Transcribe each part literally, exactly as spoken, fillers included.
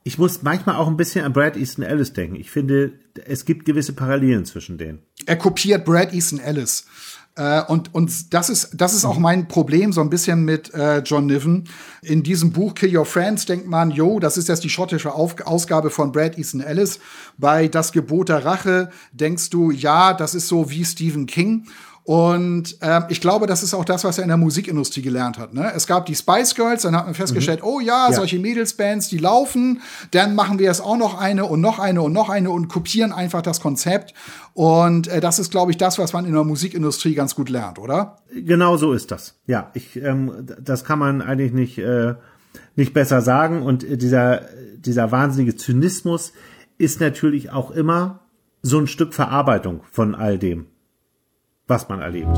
ich muss manchmal auch ein bisschen an Bret Easton Ellis denken. Ich finde, es gibt gewisse Parallelen zwischen denen. Er kopiert Bret Easton Ellis. Äh, und, und das ist, das ist auch mein Problem so ein bisschen mit äh, John Niven. In diesem Buch Kill Your Friends denkt man, jo, das ist jetzt die schottische Auf- Ausgabe von Bret Easton Ellis. Bei Das Gebot der Rache denkst du, ja, das ist so wie Stephen King. Und ähm, ich glaube, das ist auch das, was er in der Musikindustrie gelernt hat. Ne? Es gab die Spice Girls, dann hat man festgestellt, mhm. oh ja, ja, solche Mädelsbands, die laufen. Dann machen wir es auch noch eine und noch eine und noch eine und kopieren einfach das Konzept. Und äh, das ist, glaube ich, das, was man in der Musikindustrie ganz gut lernt, oder? Genau so ist das. Ja, ich, ähm, das kann man eigentlich nicht, äh, nicht besser sagen. Und äh, dieser, dieser wahnsinnige Zynismus ist natürlich auch immer so ein Stück Verarbeitung von all dem, was man erlebt.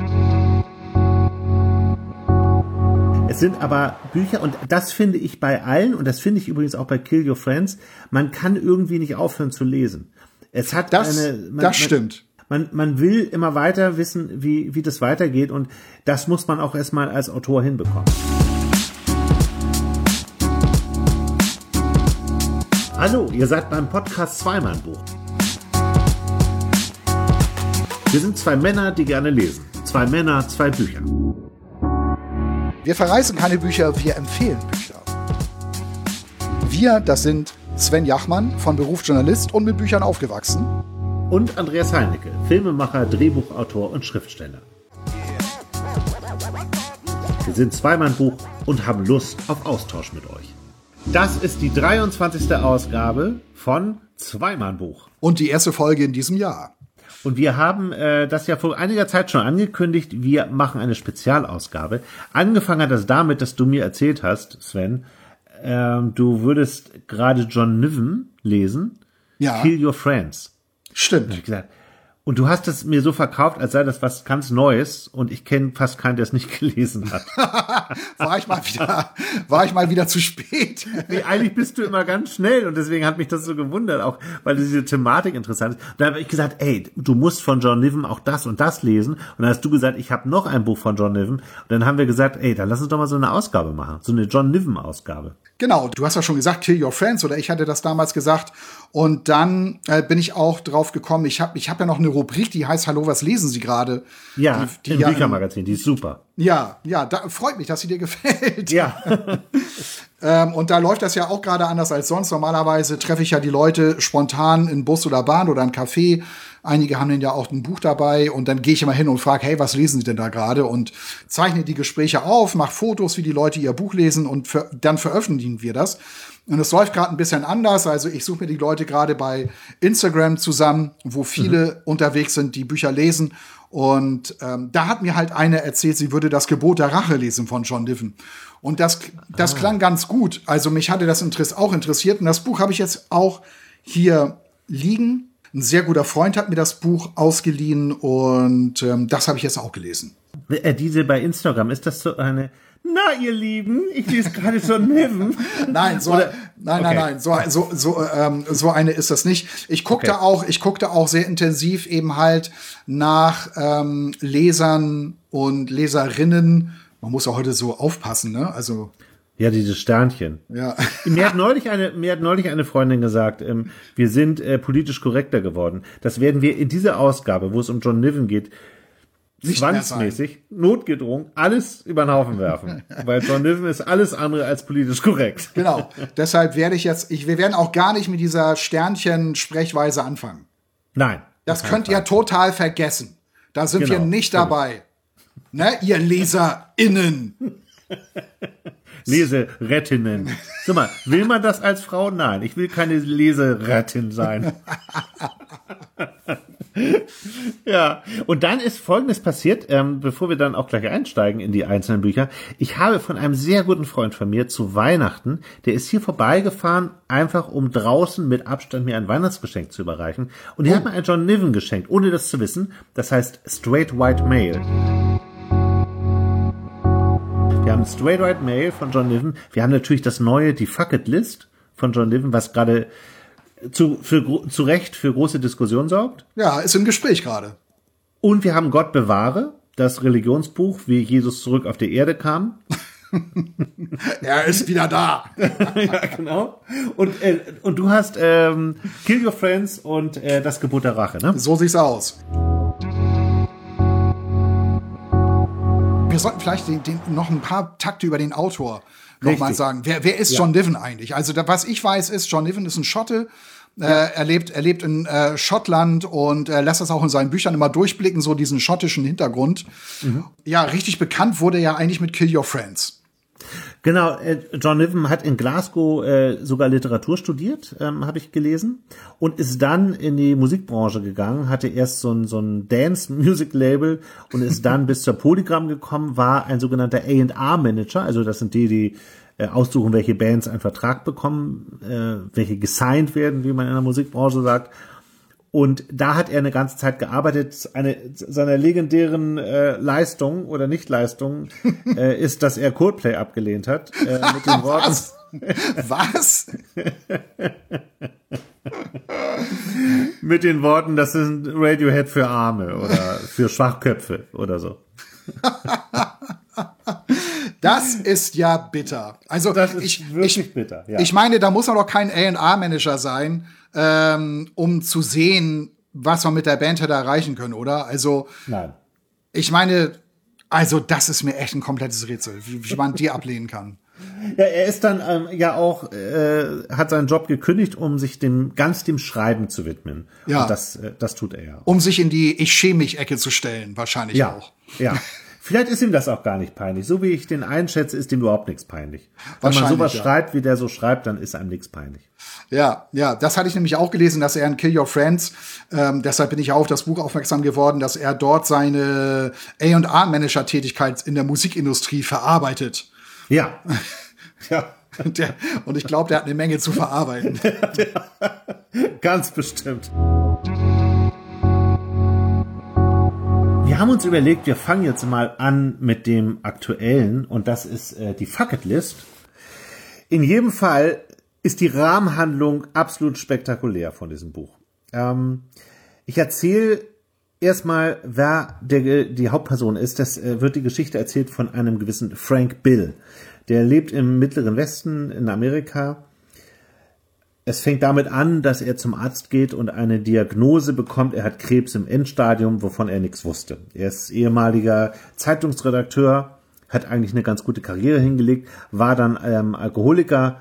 Es sind aber Bücher, und das finde ich bei allen, und das finde ich übrigens auch bei Kill Your Friends, man kann irgendwie nicht aufhören zu lesen. Es hat das, eine, man, das stimmt. Man, man will immer weiter wissen, wie, wie das weitergeht, und das muss man auch erstmal als Autor hinbekommen. Hallo, ihr seid beim Podcast Zweimann-Buch. Wir sind zwei Männer, die gerne lesen. Zwei Männer, zwei Bücher. Wir verreißen keine Bücher, wir empfehlen Bücher. Wir, das sind Sven Jachmann, von Beruf Journalist und mit Büchern aufgewachsen. Und Andreas Heinecke, Filmemacher, Drehbuchautor und Schriftsteller. Wir sind Zweimann-Buch und haben Lust auf Austausch mit euch. Das ist die dreiundzwanzigste Ausgabe von Zweimann-Buch. Und die erste Folge in diesem Jahr. Und wir haben äh, das ja vor einiger Zeit schon angekündigt, wir machen eine Spezialausgabe. Angefangen hat das damit, dass du mir erzählt hast, Sven, ähm, du würdest gerade John Niven lesen, ja. Kill Your Friends. Stimmt. Und ich gesagt, und du hast es mir so verkauft, als sei das was ganz Neues, und ich kenne fast keinen, der es nicht gelesen hat. war ich mal wieder, war ich mal wieder zu spät. Nee, eigentlich bist du immer ganz schnell, und deswegen hat mich das so gewundert, auch weil diese Thematik interessant ist. Und da habe ich gesagt, ey, du musst von John Niven auch das und das lesen. Und dann hast du gesagt, ich habe noch ein Buch von John Niven. Und dann haben wir gesagt, ey, dann lass uns doch mal so eine Ausgabe machen, so eine John Niven-Ausgabe. Genau, du hast ja schon gesagt, Kill Your Friends, oder ich hatte das damals gesagt. Und dann äh, bin ich auch drauf gekommen, ich habe ich hab ja noch eine Rubrik, die heißt Hallo, was lesen Sie gerade? Ja, die, die im ja, Büchermagazin, die ist super. Ja, ja, da freut mich, dass sie dir gefällt. Ja. ähm, und da läuft das ja auch gerade anders als sonst. Normalerweise treffe ich ja die Leute spontan in Bus oder Bahn oder ein Café. Einige haben dann ja auch ein Buch dabei, und dann gehe ich immer hin und frage, hey, was lesen Sie denn da gerade? Und zeichne die Gespräche auf, mache Fotos, wie die Leute ihr Buch lesen, und für, dann veröffentlichen wir das. Und es läuft gerade ein bisschen anders. Also ich suche mir die Leute gerade bei Instagram zusammen, wo viele mhm. unterwegs sind, die Bücher lesen. Und ähm, da hat mir halt eine erzählt, sie würde Das Gebot der Rache lesen von John Niven. Und das, das ah. klang ganz gut. Also mich hatte das Interess- auch interessiert. Und das Buch habe ich jetzt auch hier liegen. Ein sehr guter Freund hat mir das Buch ausgeliehen, und ähm, das habe ich jetzt auch gelesen. Äh, diese bei Instagram, ist das so eine... Na, ihr Lieben, ich lese gerade John Niven. Nein, so, Oder, nein, okay. nein, nein, so, so, so, ähm, so eine ist das nicht. Ich guckte okay. auch, ich guckte auch sehr intensiv eben halt nach ähm, Lesern und Leserinnen. Man muss ja heute so aufpassen, ne? Also ja, diese Sternchen. Ja. Mir hat neulich eine, mir hat neulich eine Freundin gesagt, ähm, wir sind äh, politisch korrekter geworden. Das werden wir in dieser Ausgabe, wo es um John Niven geht, zwangsmäßig, notgedrungen, alles über den Haufen werfen. Weil John Niven ist alles andere als politisch korrekt. Genau. Deshalb werde ich jetzt, ich, wir werden auch gar nicht mit dieser Sternchen-Sprechweise anfangen. Nein. Das könnt ihr total vergessen. Da sind genau, wir nicht dabei. Ne, ihr LeserInnen. Leserettinnen. Sag mal, will man das als Frau? Nein, ich will keine Leserettin sein. Ja, und dann ist Folgendes passiert, ähm, bevor wir dann auch gleich einsteigen in die einzelnen Bücher. Ich habe von einem sehr guten Freund von mir zu Weihnachten, der ist hier vorbeigefahren, einfach um draußen mit Abstand mir ein Weihnachtsgeschenk zu überreichen. Und er oh. hat mir ein John Niven geschenkt, ohne das zu wissen. Das heißt Straight White Male. Wir haben Straight White Male von John Niven. Wir haben natürlich das neue, die Fuck It List von John Niven, was gerade zu, für, zu Recht für große Diskussion sorgt. Ja, ist im Gespräch gerade. Und wir haben Gott bewahre, das Religionsbuch, wie Jesus zurück auf die Erde kam. Er ist wieder da. Ja, genau. Und, äh, und du hast ähm, Kill Your Friends und äh, Das Gebot der Rache, ne? So sieht's aus. Wir sollten vielleicht den, den, noch ein paar Takte über den Autor nochmal sagen. Wer, wer ist ja. John Niven eigentlich? Also da, was ich weiß ist, John Niven ist ein Schotte. Ja. Äh, er, lebt, er lebt in äh, Schottland und er lässt das auch in seinen Büchern immer durchblicken, so diesen schottischen Hintergrund. Mhm. Ja, richtig bekannt wurde er eigentlich mit Kill Your Friends. Genau, äh, John Niven hat in Glasgow äh, sogar Literatur studiert, ähm, habe ich gelesen, und ist dann in die Musikbranche gegangen, hatte erst so ein, so ein Dance-Music-Label und ist dann bis zur Polygram gekommen, war ein sogenannter A and R-Manager, also das sind die, die äh, aussuchen, welche Bands einen Vertrag bekommen, äh, welche gesigned werden, wie man in der Musikbranche sagt. Und da hat er eine ganze Zeit gearbeitet. Eine seiner legendären äh, Leistungen oder Nichtleistungen äh, ist, dass er Coldplay abgelehnt hat. Äh, mit den Worten. Was? Was? Mit den Worten, das sind Radiohead für Arme oder für Schwachköpfe oder so. Das ist ja bitter. Also das ist ich, wirklich ich, bitter. Ja. Ich meine, da muss man doch kein A and R-Manager sein, ähm, um zu sehen, was man mit der Band hätte erreichen können, oder? Also, nein. Ich meine, also das ist mir echt ein komplettes Rätsel, wie, wie man die ablehnen kann. Ja, er ist dann ähm, ja auch, äh, hat seinen Job gekündigt, um sich dem ganz dem Schreiben zu widmen. Ja. Und das, äh, das tut er ja. Um sich in die Ich schäme mich Ecke zu stellen, wahrscheinlich ja. auch. Ja. Vielleicht ist ihm das auch gar nicht peinlich. So wie ich den einschätze, ist ihm überhaupt nichts peinlich. Wenn man sowas ja. schreibt, wie der so schreibt, dann ist einem nichts peinlich. Ja, ja, das hatte ich nämlich auch gelesen, dass er in Kill Your Friends, ähm, deshalb bin ich auch auf das Buch aufmerksam geworden, dass er dort seine A and R-Manager-Tätigkeit in der Musikindustrie verarbeitet. Ja. Ja. Der, und ich glaube, der hat eine Menge zu verarbeiten. Ganz bestimmt. Wir haben uns überlegt, wir fangen jetzt mal an mit dem Aktuellen, und das ist äh, die Fuck-It-List. In jedem Fall ist die Rahmenhandlung absolut spektakulär von diesem Buch. Ähm, ich erzähle erstmal, wer der, die Hauptperson ist. Das äh, wird die Geschichte erzählt von einem gewissen Frank Bill. Der lebt im Mittleren Westen in Amerika. Es fängt damit an, dass er zum Arzt geht und eine Diagnose bekommt. Er hat Krebs im Endstadium, wovon er nichts wusste. Er ist ehemaliger Zeitungsredakteur, hat eigentlich eine ganz gute Karriere hingelegt, war dann ähm, Alkoholiker,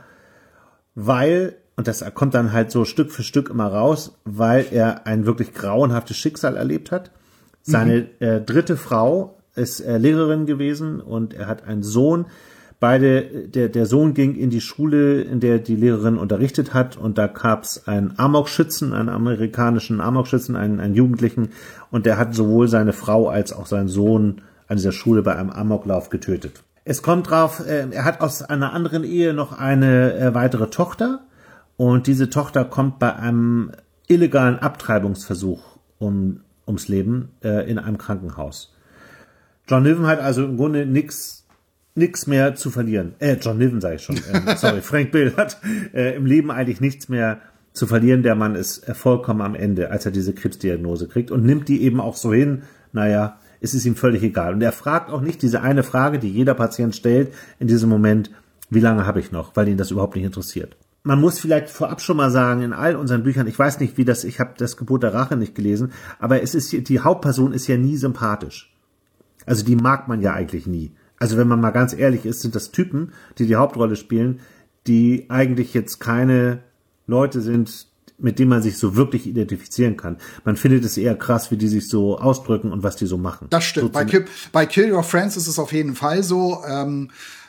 weil, und das kommt dann halt so Stück für Stück immer raus, weil er ein wirklich grauenhaftes Schicksal erlebt hat. Seine mhm. äh, dritte Frau ist äh, Lehrerin gewesen und er hat einen Sohn. Beide, der, der Sohn ging in die Schule, in der die Lehrerin unterrichtet hat, und da gab es einen Amokschützen, einen amerikanischen Amokschützen, einen, einen Jugendlichen, und der hat sowohl seine Frau als auch seinen Sohn an dieser Schule bei einem Amoklauf getötet. Es kommt drauf, äh, er hat aus einer anderen Ehe noch eine äh, weitere Tochter, und diese Tochter kommt bei einem illegalen Abtreibungsversuch um, ums Leben äh, in einem Krankenhaus. John Niven hat also im Grunde nichts Nix mehr zu verlieren. Äh, John Niven sage ich schon. Ähm, sorry, Frank Bill hat äh, im Leben eigentlich nichts mehr zu verlieren. Der Mann ist äh, vollkommen am Ende, als er diese Krebsdiagnose kriegt, und nimmt die eben auch so hin. Naja, es ist ihm völlig egal. Und er fragt auch nicht diese eine Frage, die jeder Patient stellt in diesem Moment: Wie lange habe ich noch? Weil ihn das überhaupt nicht interessiert. Man muss vielleicht vorab schon mal sagen, in all unseren Büchern, ich weiß nicht, wie das, ich habe das Gebot der Rache nicht gelesen, aber es ist, die Hauptperson ist ja nie sympathisch. Also die mag man ja eigentlich nie. Also wenn man mal ganz ehrlich ist, sind das Typen, die die Hauptrolle spielen, die eigentlich jetzt keine Leute sind, mit denen man sich so wirklich identifizieren kann. Man findet es eher krass, wie die sich so ausdrücken und was die so machen. Das stimmt. So bei, Kill, bei Kill Your Friends ist es auf jeden Fall so. Ähm,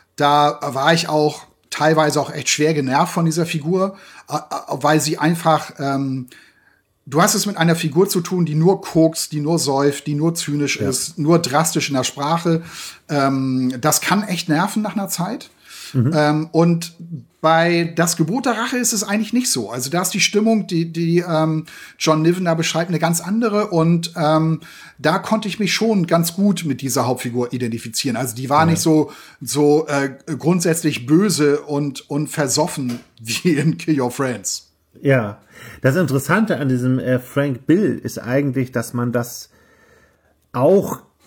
da war ich auch teilweise auch echt schwer genervt von dieser Figur, äh, weil sie einfach ähm, du hast es mit einer Figur zu tun, die nur kokst, die nur säuft, die nur zynisch ja. ist, nur drastisch in der Sprache. Ähm, das kann echt nerven nach einer Zeit. Mhm. Ähm, und bei Das Gebot der Rache ist es eigentlich nicht so. Also da ist die Stimmung, die, die ähm, John Niven da beschreibt, eine ganz andere. Und ähm, da konnte ich mich schon ganz gut mit dieser Hauptfigur identifizieren. Also die war ja. nicht so, so äh, grundsätzlich böse und, und versoffen wie in Kill Your Friends. Ja, das Interessante an diesem äh, Frank Bill ist eigentlich, dass man das auch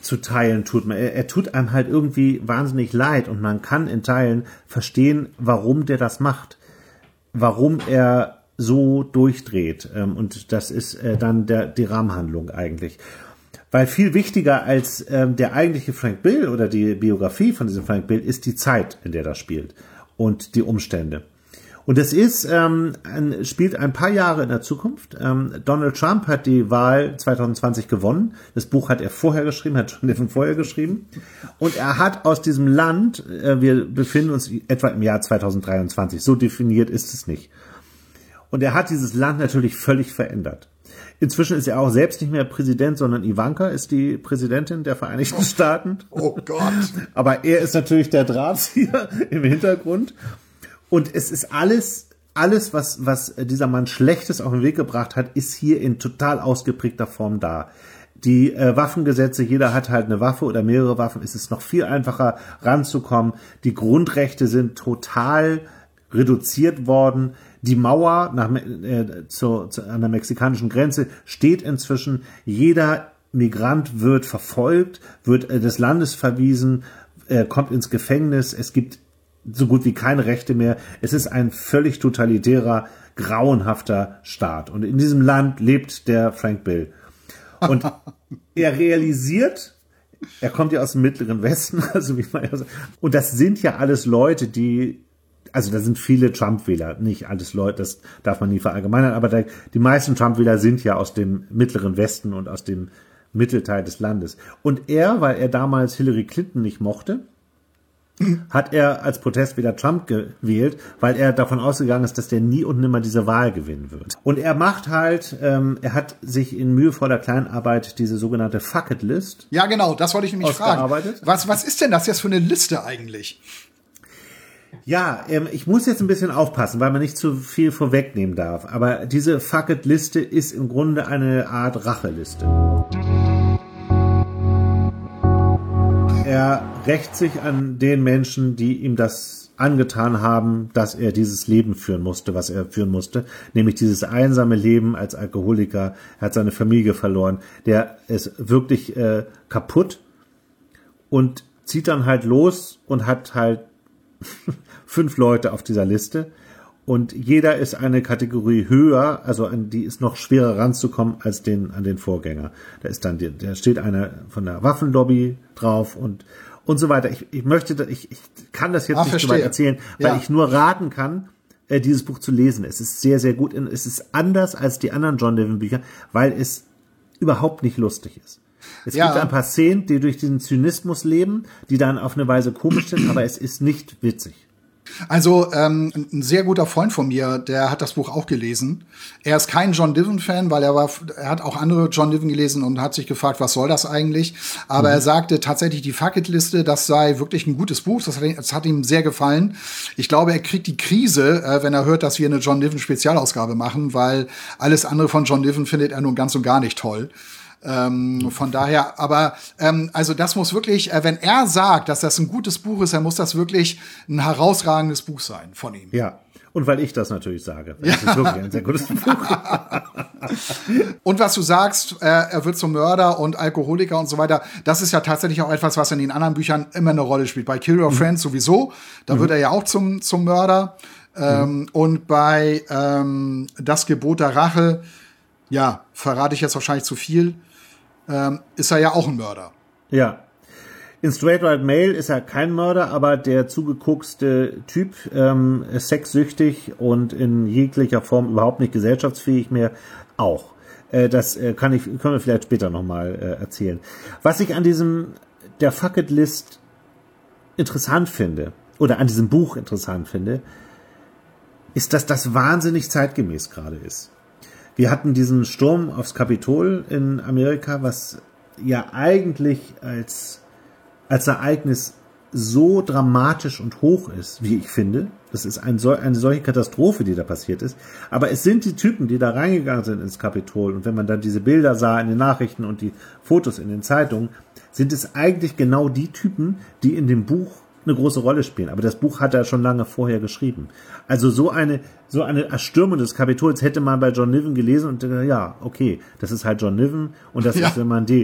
zu Teilen tut. Er, er tut einem halt irgendwie wahnsinnig leid und man kann in Teilen verstehen, warum der das macht. Warum er so durchdreht. Und das ist dann der, die Rahmenhandlung eigentlich. Weil viel wichtiger als ähm, der eigentliche Frank Bill oder die Biografie von diesem Frank Bill ist die Zeit, in der das spielt und die Umstände. Und es ist ähm, ein, spielt ein paar Jahre in der Zukunft. Ähm, Donald Trump hat die Wahl zwanzig zwanzig gewonnen. Das Buch hat er vorher geschrieben, hat schon Niven vorher geschrieben. Und er hat aus diesem Land, äh, wir befinden uns etwa im Jahr zwanzig dreiundzwanzig, so definiert ist es nicht. Und er hat dieses Land natürlich völlig verändert. Inzwischen ist er auch selbst nicht mehr Präsident, sondern Ivanka ist die Präsidentin der Vereinigten Staaten. Oh Gott. Aber er ist natürlich der Drahtzieher im Hintergrund. Und es ist alles, alles, was, was dieser Mann Schlechtes auf den Weg gebracht hat, ist hier in total ausgeprägter Form da. Die äh, Waffengesetze, jeder hat halt eine Waffe oder mehrere Waffen, es ist noch viel einfacher ranzukommen. Die Grundrechte sind total reduziert worden. Die Mauer nach, äh, zu, zu, an der mexikanischen Grenze steht inzwischen. Jeder Migrant wird verfolgt, wird äh, des Landes verwiesen, äh, kommt ins Gefängnis. Es gibt so gut wie keine Rechte mehr. Es ist ein völlig totalitärer, grauenhafter Staat. Und in diesem Land lebt der Frank Bill. Und er realisiert, er kommt ja aus dem Mittleren Westen, also wie man ja sagt. Und das sind ja alles Leute, die, also da sind viele Trump-Wähler, nicht alles Leute, das darf man nie verallgemeinern, aber da, die meisten Trump-Wähler sind ja aus dem Mittleren Westen und aus dem Mittelteil des Landes. Und er, weil er damals Hillary Clinton nicht mochte, hat er als Protest wieder Trump gewählt, weil er davon ausgegangen ist, dass der nie und nimmer diese Wahl gewinnen wird. Und er macht halt, ähm, er hat sich in mühevoller Kleinarbeit diese sogenannte Fuck-It-List. Ja, genau, das wollte ich nämlich fragen. Was, was ist denn das jetzt für eine Liste eigentlich? Ja, ähm, ich muss jetzt ein bisschen aufpassen, weil man nicht zu viel vorwegnehmen darf. Aber diese Fuck-It-Liste ist im Grunde eine Art Racheliste. Er rächt sich an den Menschen, die ihm das angetan haben, dass er dieses Leben führen musste, was er führen musste, nämlich dieses einsame Leben als Alkoholiker. Er hat seine Familie verloren. Der ist wirklich äh, kaputt und zieht dann halt los und hat halt fünf Leute auf dieser Liste. Und jeder ist eine Kategorie höher, also an die ist noch schwerer ranzukommen als den, an den Vorgänger. Da ist dann, da steht einer von der Waffenlobby drauf und, und so weiter. Ich, ich möchte, ich, ich kann das jetzt ah, nicht verstehe. so weit erzählen, weil ja. ich nur raten kann, äh, dieses Buch zu lesen. Es ist sehr, sehr gut. Es ist anders als die anderen John Niven Bücher, weil es überhaupt nicht lustig ist. Es ja. gibt ein paar Szenen, die durch diesen Zynismus leben, die dann auf eine Weise komisch sind, aber es ist nicht witzig. Also ähm, ein sehr guter Freund von mir, der hat das Buch auch gelesen. Er ist kein John Niven-Fan, weil er war, er hat auch andere John Niven gelesen und hat sich gefragt, was soll das eigentlich? Aber mhm. er sagte tatsächlich, die Fuck-It-Liste, das sei wirklich ein gutes Buch. Das hat, das hat ihm sehr gefallen. Ich glaube, er kriegt die Krise, äh, wenn er hört, dass wir eine John Niven-Spezialausgabe machen, weil alles andere von John Niven findet er nun ganz und gar nicht toll. Ähm, von daher, aber ähm, also das muss wirklich, äh, wenn er sagt, dass das ein gutes Buch ist, dann muss das wirklich ein herausragendes Buch sein von ihm. Ja, und weil ich das natürlich sage. Das ja. ist wirklich ein sehr gutes Buch. Und was du sagst, äh, er wird zum Mörder und Alkoholiker und so weiter, das ist ja tatsächlich auch etwas, was in den anderen Büchern immer eine Rolle spielt. Bei Kill Your mhm. Friends sowieso, da mhm. wird er ja auch zum, zum Mörder. Ähm, mhm. Und bei ähm, Das Gebot der Rache, ja, verrate ich jetzt wahrscheinlich zu viel, ähm, ist er ja auch ein Mörder. Ja. In Straight Right Male ist er kein Mörder, aber der zugeguckste Typ, ähm, sexsüchtig und in jeglicher Form überhaupt nicht gesellschaftsfähig mehr, auch. Äh, das äh, kann ich, können wir vielleicht später nochmal äh, erzählen. Was ich an diesem, der Fuck-It-List interessant finde, oder an diesem Buch interessant finde, ist, dass das wahnsinnig zeitgemäß gerade ist. Wir hatten diesen Sturm aufs Kapitol in Amerika, was ja eigentlich als, als Ereignis so dramatisch und hoch ist, wie ich finde. Das ist ein, eine solche Katastrophe, die da passiert ist. Aber es sind die Typen, die da reingegangen sind ins Kapitol. Und wenn man dann diese Bilder sah in den Nachrichten und die Fotos in den Zeitungen, sind es eigentlich genau die Typen, die in dem Buch eine große Rolle spielen. Aber das Buch hat er schon lange vorher geschrieben. Also so eine, so eine Erstürmung des Kapitols hätte man bei John Niven gelesen und äh, ja, okay, das ist halt John Niven und das ja. ist, wenn man die,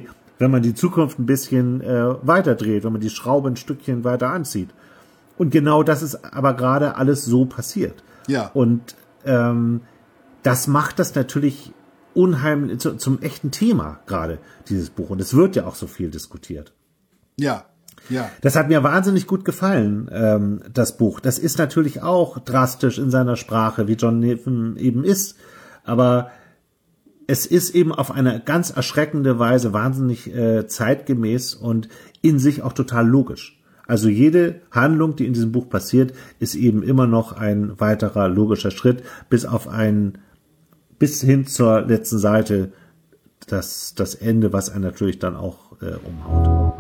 wenn man die Zukunft ein bisschen äh, weiterdreht, wenn man die Schraube ein Stückchen weiter anzieht. Und genau das ist aber gerade alles so passiert. Ja. Und ähm, das macht das natürlich unheimlich zu, zum echten Thema gerade, dieses Buch. Und es wird ja auch so viel diskutiert. Ja, ja. Das hat mir wahnsinnig gut gefallen, ähm, das Buch. Das ist natürlich auch drastisch in seiner Sprache, wie John Niven eben ist. Aber es ist eben auf eine ganz erschreckende Weise wahnsinnig äh, zeitgemäß und in sich auch total logisch. Also jede Handlung, die in diesem Buch passiert, ist eben immer noch ein weiterer logischer Schritt, bis auf ein, bis hin zur letzten Seite, das, das Ende, was einen natürlich dann auch äh, umhaut.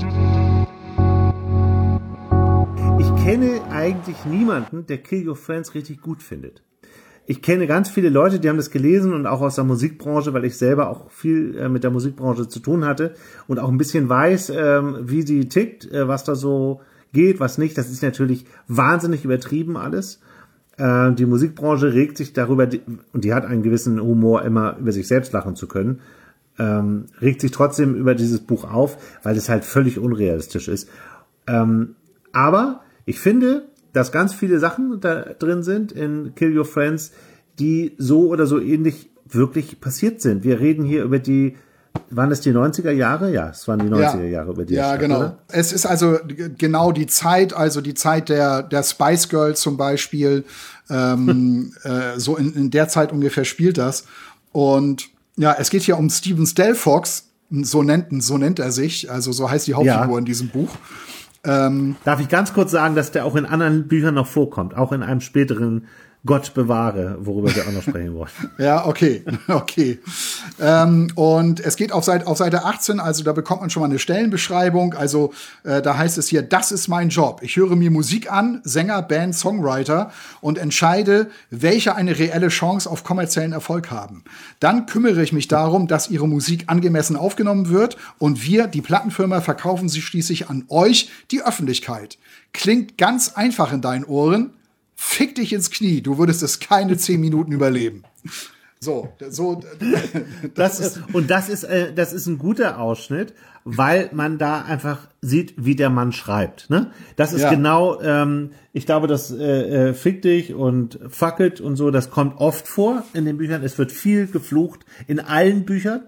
Ich kenne eigentlich niemanden, der Kill Your Friends richtig gut findet. Ich kenne ganz viele Leute, die haben das gelesen und auch aus der Musikbranche, weil ich selber auch viel äh, mit der Musikbranche zu tun hatte und auch ein bisschen weiß, ähm, wie sie tickt, äh, was da so geht, was nicht. Das ist natürlich wahnsinnig übertrieben alles. Äh, die Musikbranche regt sich darüber, die, und die hat einen gewissen Humor, immer über sich selbst lachen zu können, ähm, regt sich trotzdem über dieses Buch auf, weil es halt völlig unrealistisch ist. Ähm, aber ich finde, dass ganz viele Sachen da drin sind in Kill Your Friends, die so oder so ähnlich wirklich passiert sind. Wir reden hier über die, waren es die neunziger Jahre? Ja, es waren die neunziger Jahre, über die Ja, Stadt, genau. Oder? Es ist also genau die Zeit, also die Zeit der, der Spice Girls zum Beispiel, ähm, äh, so in, in der Zeit ungefähr spielt das. Und ja, es geht hier um Stephen Stelfox, so nennt, so nennt er sich, also so heißt die Hauptfigur Ja. in diesem Buch. Ähm, Darf ich ganz kurz sagen, dass der auch in anderen Büchern noch vorkommt, auch in einem späteren Gott bewahre, worüber wir auch noch sprechen wollen. Ja, okay, okay. Ähm, und es geht auf Seite, auf Seite achtzehn, also da bekommt man schon mal eine Stellenbeschreibung. Also äh, da heißt es hier, das ist mein Job. Ich höre mir Musik an, Sänger, Band, Songwriter und entscheide, welche eine reelle Chance auf kommerziellen Erfolg haben. Dann kümmere ich mich darum, dass ihre Musik angemessen aufgenommen wird und wir, die Plattenfirma, verkaufen sie schließlich an euch, die Öffentlichkeit. Klingt ganz einfach in deinen Ohren. Fick dich ins Knie, du würdest es keine zehn Minuten überleben. So, so. Das ist, und das ist, äh, das ist ein guter Ausschnitt, weil man da einfach sieht, wie der Mann schreibt. Ne? Das ist Ja. genau, ähm, ich glaube, das äh, äh, Fick dich und Fuck it und so, das kommt oft vor in den Büchern. Es wird viel geflucht in allen Büchern.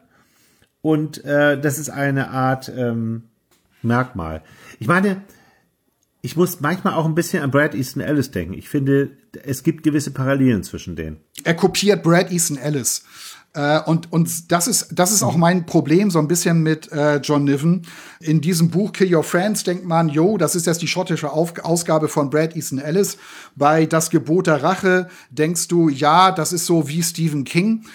Und äh, das ist eine Art ähm, Merkmal. Ich meine, ich muss manchmal auch ein bisschen an Bret Easton Ellis denken. Ich finde, es gibt gewisse Parallelen zwischen denen. Er kopiert Bret Easton Ellis. Äh, und, und das ist, das ist auch mein Problem so ein bisschen mit äh, John Niven. In diesem Buch Kill Your Friends denkt man, jo, das ist jetzt die schottische Auf- Ausgabe von Bret Easton Ellis. Bei Das Gebot der Rache denkst du, ja, das ist so wie Stephen King.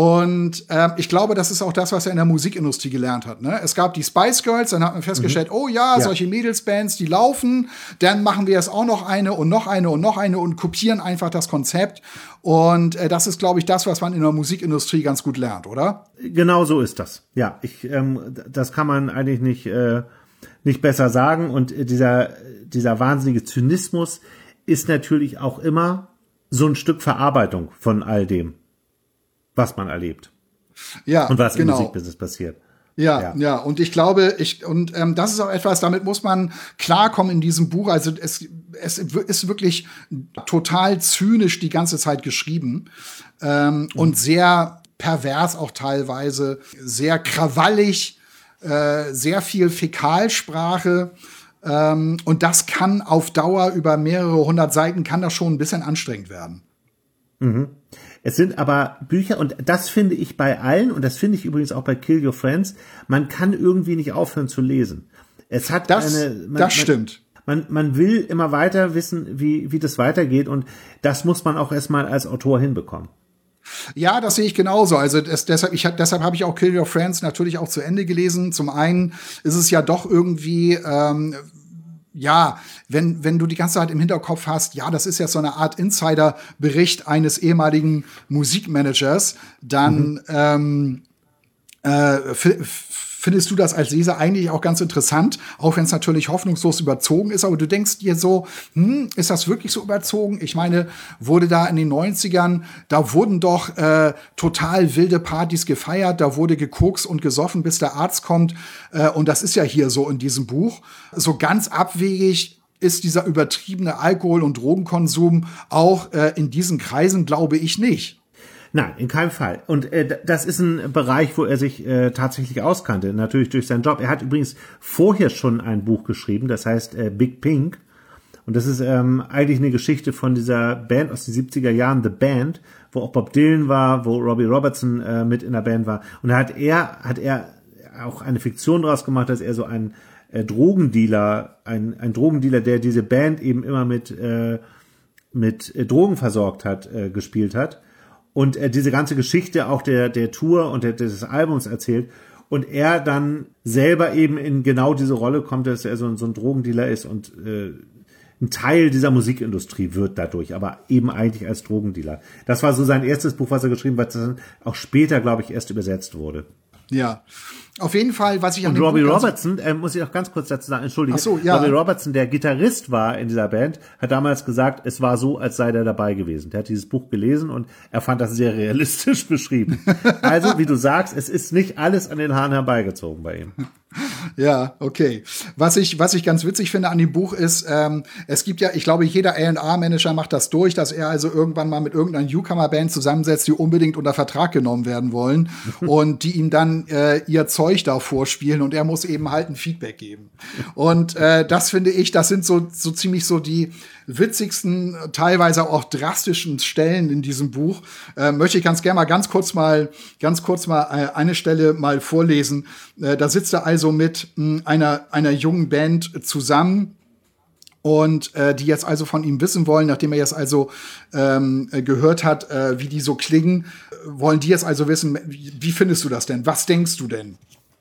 Und ähm, ich glaube, das ist auch das, was er in der Musikindustrie gelernt hat. Ne? Es gab die Spice Girls, dann hat man festgestellt, mhm. oh ja, ja, solche Mädelsbands, die laufen. Dann machen wir jetzt auch noch eine und noch eine und noch eine und kopieren einfach das Konzept. Und äh, das ist, glaube ich, das, was man in der Musikindustrie ganz gut lernt, oder? Genau so ist das. Ja, ich, ähm, das kann man eigentlich nicht, äh, nicht besser sagen. Und dieser, dieser wahnsinnige Zynismus ist natürlich auch immer so ein Stück Verarbeitung von all dem, was man erlebt. Ja, und was genau. im Musikbusiness passiert. Ja, ja, ja, und ich glaube, ich und ähm, das ist auch etwas, damit muss man klarkommen in diesem Buch. Also es, es ist wirklich total zynisch die ganze Zeit geschrieben ähm, mhm. und sehr pervers auch teilweise, sehr krawallig, äh, sehr viel Fäkalsprache. Ähm, und das kann auf Dauer über mehrere hundert Seiten, kann das schon ein bisschen anstrengend werden. Mhm. Es sind aber Bücher, und das finde ich bei allen, und das finde ich übrigens auch bei Kill Your Friends, man kann irgendwie nicht aufhören zu lesen. Es hat das, eine, man, das stimmt. Man, man will immer weiter wissen, wie, wie das weitergeht, und das muss man auch erstmal als Autor hinbekommen. Ja, das sehe ich genauso. Also das, deshalb, ich, deshalb habe ich auch Kill Your Friends natürlich auch zu Ende gelesen. Zum einen ist es ja doch irgendwie ähm, ja, wenn, wenn du die ganze Zeit im Hinterkopf hast, ja, das ist ja so eine Art Insider-Bericht eines ehemaligen Musikmanagers, dann mhm. ähm, äh, findest du das als Leser eigentlich auch ganz interessant, auch wenn es natürlich hoffnungslos überzogen ist, aber du denkst dir so, hm, ist das wirklich so überzogen? Ich meine, wurde da in den neunzigern, da wurden doch äh, total wilde Partys gefeiert, da wurde gekokst und gesoffen, bis der Arzt kommt, äh, und das ist ja hier so in diesem Buch. So ganz abwegig ist dieser übertriebene Alkohol- und Drogenkonsum auch äh, in diesen Kreisen, glaube ich, nicht. Nein, in keinem Fall. Und äh, das ist ein Bereich, wo er sich äh, tatsächlich auskannte, natürlich durch seinen Job. Er hat übrigens vorher schon ein Buch geschrieben, das heißt äh, Big Pink. Und das ist ähm, eigentlich eine Geschichte von dieser Band aus den siebziger Jahren, The Band, wo auch Bob Dylan war, wo Robbie Robertson äh, mit in der Band war. Und da hat er, hat er auch eine Fiktion draus gemacht, dass er so ein äh, Drogendealer, ein, ein Drogendealer, der diese Band eben immer mit, äh, mit äh, Drogen versorgt hat, äh, gespielt hat. Und er diese ganze Geschichte auch der, der Tour und der, des Albums erzählt. Und er dann selber eben in genau diese Rolle kommt, dass er so, so ein Drogendealer ist und äh, ein Teil dieser Musikindustrie wird dadurch, aber eben eigentlich als Drogendealer. Das war so sein erstes Buch, was er geschrieben hat, das dann auch später, glaube ich, erst übersetzt wurde. Ja, auf jeden Fall, was ich an Und dem Robbie Buch Robertson, äh, muss ich auch ganz kurz dazu sagen, entschuldige, Ach so, ja. Robbie Robertson, der Gitarrist war in dieser Band, hat damals gesagt, es war so, als sei der dabei gewesen. Der hat dieses Buch gelesen und er fand das sehr realistisch beschrieben. Also, wie du sagst, es ist nicht alles an den Haaren herbeigezogen bei ihm. Ja, okay. Was ich, was ich ganz witzig finde an dem Buch ist, ähm, es gibt ja, ich glaube, jeder A und R-Manager macht das durch, dass er also irgendwann mal mit irgendeiner Newcomer-Band zusammensetzt, die unbedingt unter Vertrag genommen werden wollen und die ihm dann äh, ihr Zeug da vorspielen und er muss eben halt ein Feedback geben. Und äh, das finde ich, das sind so, so ziemlich so die witzigsten, teilweise auch drastischen Stellen in diesem Buch. Äh, möchte ich ganz gerne mal ganz kurz mal, ganz kurz mal äh, eine Stelle mal vorlesen. Äh, da sitzt er also mit mh, einer, einer jungen Band zusammen. Und äh, die jetzt also von ihm wissen wollen, nachdem er jetzt also ähm, gehört hat, äh, wie die so klingen, wollen die jetzt also wissen, wie, wie findest du das denn? Was denkst du denn?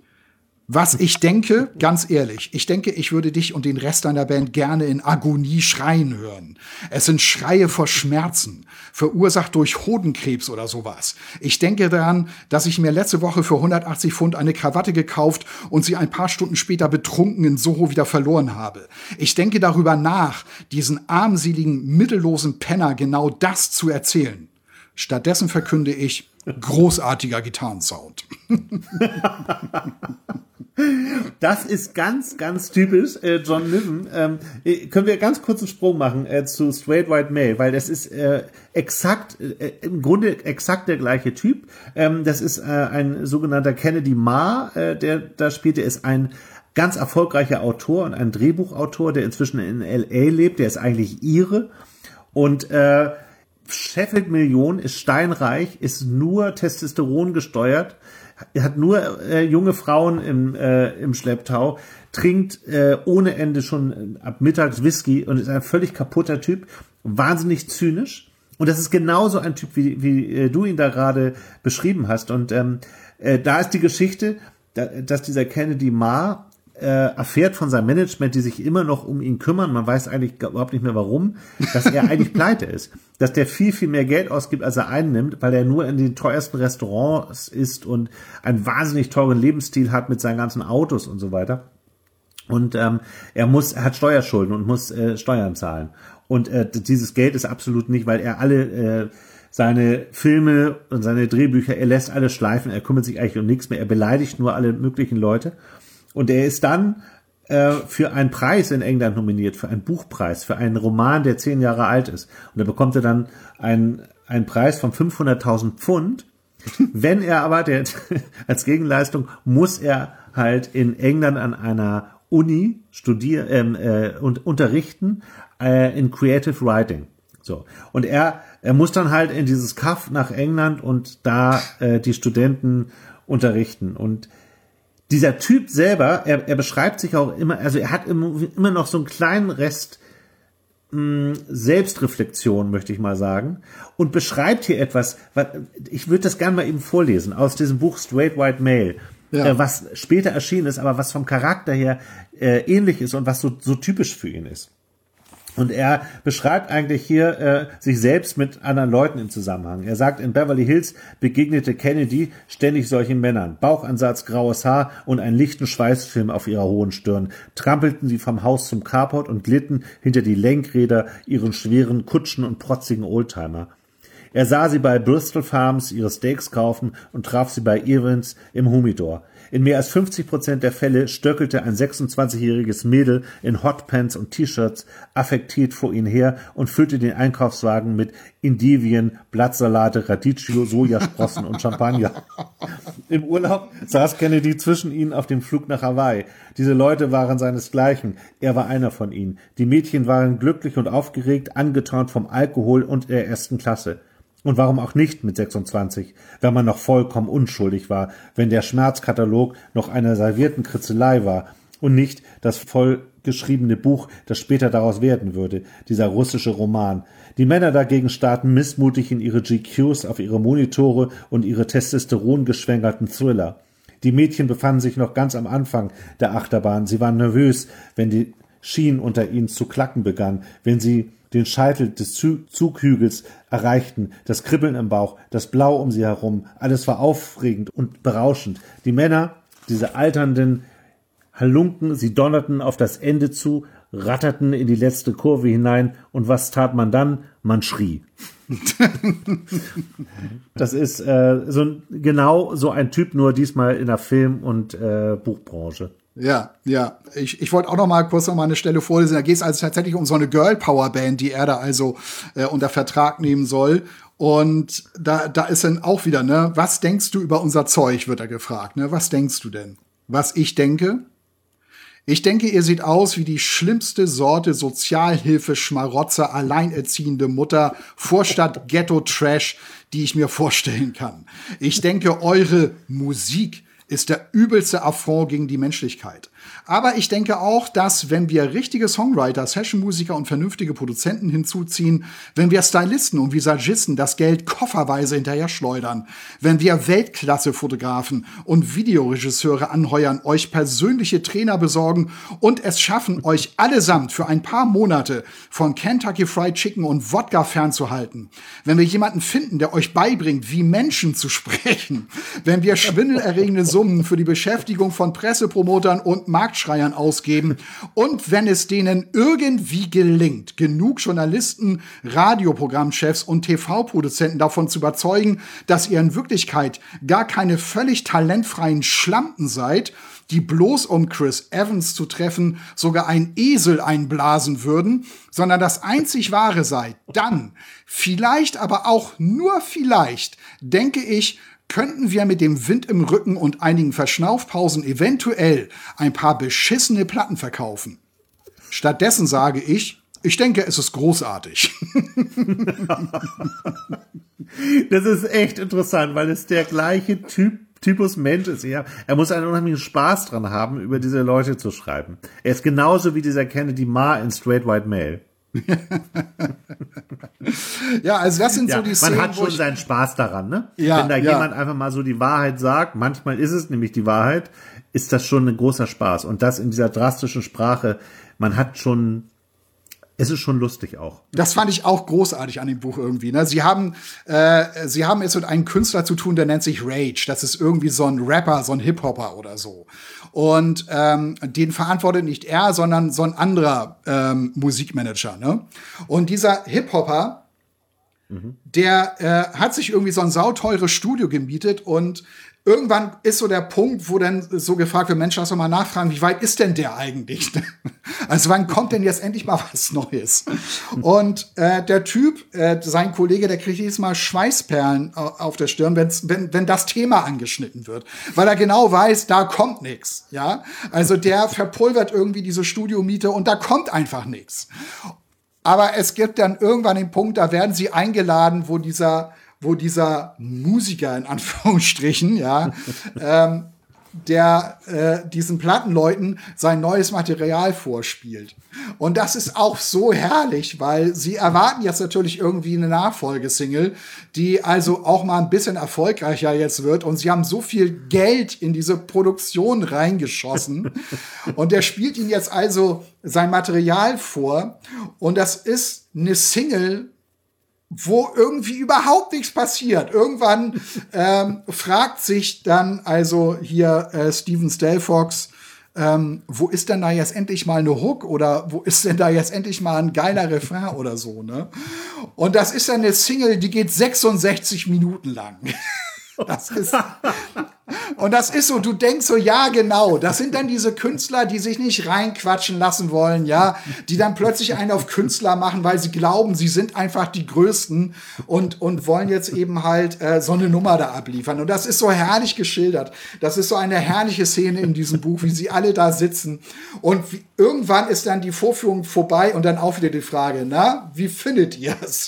Was ich denke, ganz ehrlich, ich denke, ich würde dich und den Rest deiner Band gerne in Agonie schreien hören. Es sind Schreie vor Schmerzen, verursacht durch Hodenkrebs oder sowas. Ich denke daran, dass ich mir letzte Woche für hundertachtzig Pfund eine Krawatte gekauft und sie ein paar Stunden später betrunken in Soho wieder verloren habe. Ich denke darüber nach, diesen armseligen, mittellosen Penner genau das zu erzählen. Stattdessen verkünde ich, großartiger Gitarrensound. Das ist ganz, ganz typisch äh, John Niven. Ähm, äh, können wir ganz kurz einen Sprung machen äh, zu Straight White Male, weil das ist äh, exakt, äh, im Grunde exakt der gleiche Typ. Ähm, das ist äh, ein sogenannter Kennedy Marr, äh, der da spielt. Der ist ein ganz erfolgreicher Autor und ein Drehbuchautor, der inzwischen in L A lebt. Der ist eigentlich Ire und äh, Sheffield Million ist steinreich, ist nur Testosteron gesteuert, hat nur äh, junge Frauen im, äh, im Schlepptau, trinkt äh, ohne Ende schon ab mittags Whisky und ist ein völlig kaputter Typ, wahnsinnig zynisch. Und das ist genauso ein Typ, wie, wie äh, du ihn da gerade beschrieben hast. Und ähm, äh, da ist die Geschichte, da, dass dieser Kennedy Marr äh, erfährt von seinem Management, die sich immer noch um ihn kümmern, man weiß eigentlich überhaupt nicht mehr warum, dass er eigentlich pleite ist. Dass der viel, viel mehr Geld ausgibt, als er einnimmt, weil er nur in den teuersten Restaurants ist und einen wahnsinnig teuren Lebensstil hat mit seinen ganzen Autos und so weiter. Und ähm, er muss, er hat Steuerschulden und muss äh, Steuern zahlen. Und äh, dieses Geld ist absolut nicht, weil er alle äh, seine Filme und seine Drehbücher, er lässt alles schleifen, er kümmert sich eigentlich um nichts mehr, er beleidigt nur alle möglichen Leute. Und er ist dann äh, für einen Preis in England nominiert, für einen Buchpreis, für einen Roman, der zehn Jahre alt ist. Und da bekommt er dann einen, einen Preis von fünfhunderttausend Pfund. Wenn er aber, der, als Gegenleistung, muss er halt in England an einer Uni studieren ähm, äh, und unterrichten äh, in Creative Writing. So. Und er, er muss dann halt in dieses Kaff nach England und da äh, die Studenten unterrichten. Und dieser Typ selber, er, er beschreibt sich auch immer, also er hat immer, immer noch so einen kleinen Rest mh, Selbstreflexion, möchte ich mal sagen, und beschreibt hier etwas, was, ich würde das gerne mal eben vorlesen, aus diesem Buch Straight White Male, ja. äh, was später erschienen ist, aber was vom Charakter her äh, ähnlich ist und was so, so typisch für ihn ist. Und er beschreibt eigentlich hier äh, sich selbst mit anderen Leuten im Zusammenhang. Er sagt, in Beverly Hills begegnete Kennedy ständig solchen Männern. Bauchansatz, graues Haar und einen lichten Schweißfilm auf ihrer hohen Stirn. Trampelten sie vom Haus zum Carport und glitten hinter die Lenkräder ihren schweren Kutschen und protzigen Oldtimer. Er sah sie bei Bristol Farms ihre Steaks kaufen und traf sie bei Evans im Humidor. In mehr als fünfzig Prozent der Fälle stöckelte ein sechsundzwanzigjähriges Mädel in Hotpants und T-Shirts affektiert vor ihn her und füllte den Einkaufswagen mit Indivien, Blattsalate, Radicchio, Sojasprossen und Champagner. Im Urlaub saß Kennedy zwischen ihnen auf dem Flug nach Hawaii. Diese Leute waren seinesgleichen. Er war einer von ihnen. Die Mädchen waren glücklich und aufgeregt, angeturnt vom Alkohol und der ersten Klasse. Und warum auch nicht mit sechsundzwanzig, wenn man noch vollkommen unschuldig war, wenn der Schmerzkatalog noch eine servierten Kritzelei war und nicht das vollgeschriebene Buch, das später daraus werden würde, dieser russische Roman. Die Männer dagegen starrten missmutig in ihre G Qs, auf ihre Monitore und ihre testosterongeschwängerten Thriller. Die Mädchen befanden sich noch ganz am Anfang der Achterbahn. Sie waren nervös, wenn die Schienen unter ihnen zu klacken begannen, wenn sie den Scheitel des Zughügels erreichten, das Kribbeln im Bauch, das Blau um sie herum, alles war aufregend und berauschend. Die Männer, diese alternden Halunken, sie donnerten auf das Ende zu, ratterten in die letzte Kurve hinein, und was tat man dann? Man schrie. Das ist äh, so genau so ein Typ, nur diesmal in der Film- und äh, Buchbranche. Ja, ja. Ich, ich wollte auch noch mal kurz noch mal eine Stelle vorlesen. Da geht es also tatsächlich um so eine Girl-Power-Band, die er da also äh, unter Vertrag nehmen soll. Und da, da ist dann auch wieder, ne, was denkst du über unser Zeug, wird er gefragt, ne? Was denkst du denn? Was ich denke? Ich denke, ihr seht aus wie die schlimmste Sorte Sozialhilfe-Schmarotzer, alleinerziehende Mutter, Vorstadt-Ghetto-Trash, die ich mir vorstellen kann. Ich denke, eure Musik ist der übelste Affront gegen die Menschlichkeit. Aber ich denke auch, dass, wenn wir richtige Songwriter, Sessionmusiker und vernünftige Produzenten hinzuziehen, wenn wir Stylisten und Visagisten das Geld kofferweise hinterher schleudern, wenn wir Weltklasse-Fotografen und Videoregisseure anheuern, euch persönliche Trainer besorgen und es schaffen, euch allesamt für ein paar Monate von Kentucky Fried Chicken und Wodka fernzuhalten, wenn wir jemanden finden, der euch beibringt, wie Menschen zu sprechen, wenn wir schwindelerregende Summen für die Beschäftigung von Pressepromotern und Marktschreiern ausgeben und wenn es denen irgendwie gelingt, genug Journalisten, Radioprogrammchefs und T V-Produzenten davon zu überzeugen, dass ihr in Wirklichkeit gar keine völlig talentfreien Schlampen seid, die bloß um Chris Evans zu treffen sogar einen Esel einblasen würden, sondern das einzig Wahre seid, dann, vielleicht aber auch nur vielleicht, denke ich, könnten wir mit dem Wind im Rücken und einigen Verschnaufpausen eventuell ein paar beschissene Platten verkaufen. Stattdessen sage ich, ich denke, es ist großartig. Das ist echt interessant, weil es der gleiche Typ, Typus Mensch ist. Ja, er muss einen unheimlichen Spaß dran haben, über diese Leute zu schreiben. Er ist genauso wie dieser Kennedy Ma in Straight White Male. Ja, also das sind ja, so die Szenen, man hat schon seinen Spaß daran, ne? Ja, wenn da ja. jemand einfach mal so die Wahrheit sagt, manchmal ist es nämlich die Wahrheit, ist das schon ein großer Spaß. Und das in dieser drastischen Sprache, man hat schon, es ist schon lustig auch. Das fand ich auch großartig an dem Buch irgendwie. Ne? Sie haben, äh, sie haben jetzt mit einem Künstler zu tun, der nennt sich Rage. Das ist irgendwie so ein Rapper, so ein Hip-Hopper oder so. Und ähm, den verantwortet nicht er, sondern so ein anderer ähm, Musikmanager. Ne? Und dieser Hip-Hopper, mhm. der äh, hat sich irgendwie so ein sauteures Studio gemietet und irgendwann ist so der Punkt, wo dann so gefragt wird, Mensch, lass doch mal nachfragen, wie weit ist denn der eigentlich? Also wann kommt denn jetzt endlich mal was Neues? Und äh, der Typ, äh, sein Kollege, der kriegt jedes Mal Schweißperlen auf der Stirn, wenn's, wenn, wenn das Thema angeschnitten wird. Weil er genau weiß, da kommt nichts. Ja? Also der verpulvert irgendwie diese Studiomiete und da kommt einfach nichts. Aber es gibt dann irgendwann den Punkt, da werden sie eingeladen, wo dieser wo dieser Musiker in Anführungsstrichen, ja, ähm, der äh, diesen Plattenleuten sein neues Material vorspielt. Und das ist auch so herrlich, weil sie erwarten jetzt natürlich irgendwie eine Nachfolgesingle, die also auch mal ein bisschen erfolgreicher jetzt wird. Und sie haben so viel Geld in diese Produktion reingeschossen. Und der spielt ihnen jetzt also sein Material vor. Und das ist eine Single, wo irgendwie überhaupt nichts passiert. Irgendwann ähm, fragt sich dann also hier äh, Steven Stelfox, ähm, wo ist denn da jetzt endlich mal eine Hook oder wo ist denn da jetzt endlich mal ein geiler Refrain oder so, ne? Und das ist dann eine Single, die geht sechsundsechzig Minuten lang. Das ist, und das ist so, du denkst so, ja, genau, das sind dann diese Künstler, die sich nicht reinquatschen lassen wollen, ja, die dann plötzlich einen auf Künstler machen, weil sie glauben, sie sind einfach die Größten und, und wollen jetzt eben halt äh, so eine Nummer da abliefern. Und das ist so herrlich geschildert. Das ist so eine herrliche Szene in diesem Buch, wie sie alle da sitzen. Und wie, irgendwann ist dann die Vorführung vorbei und dann auch wieder die Frage, na, wie findet ihr es?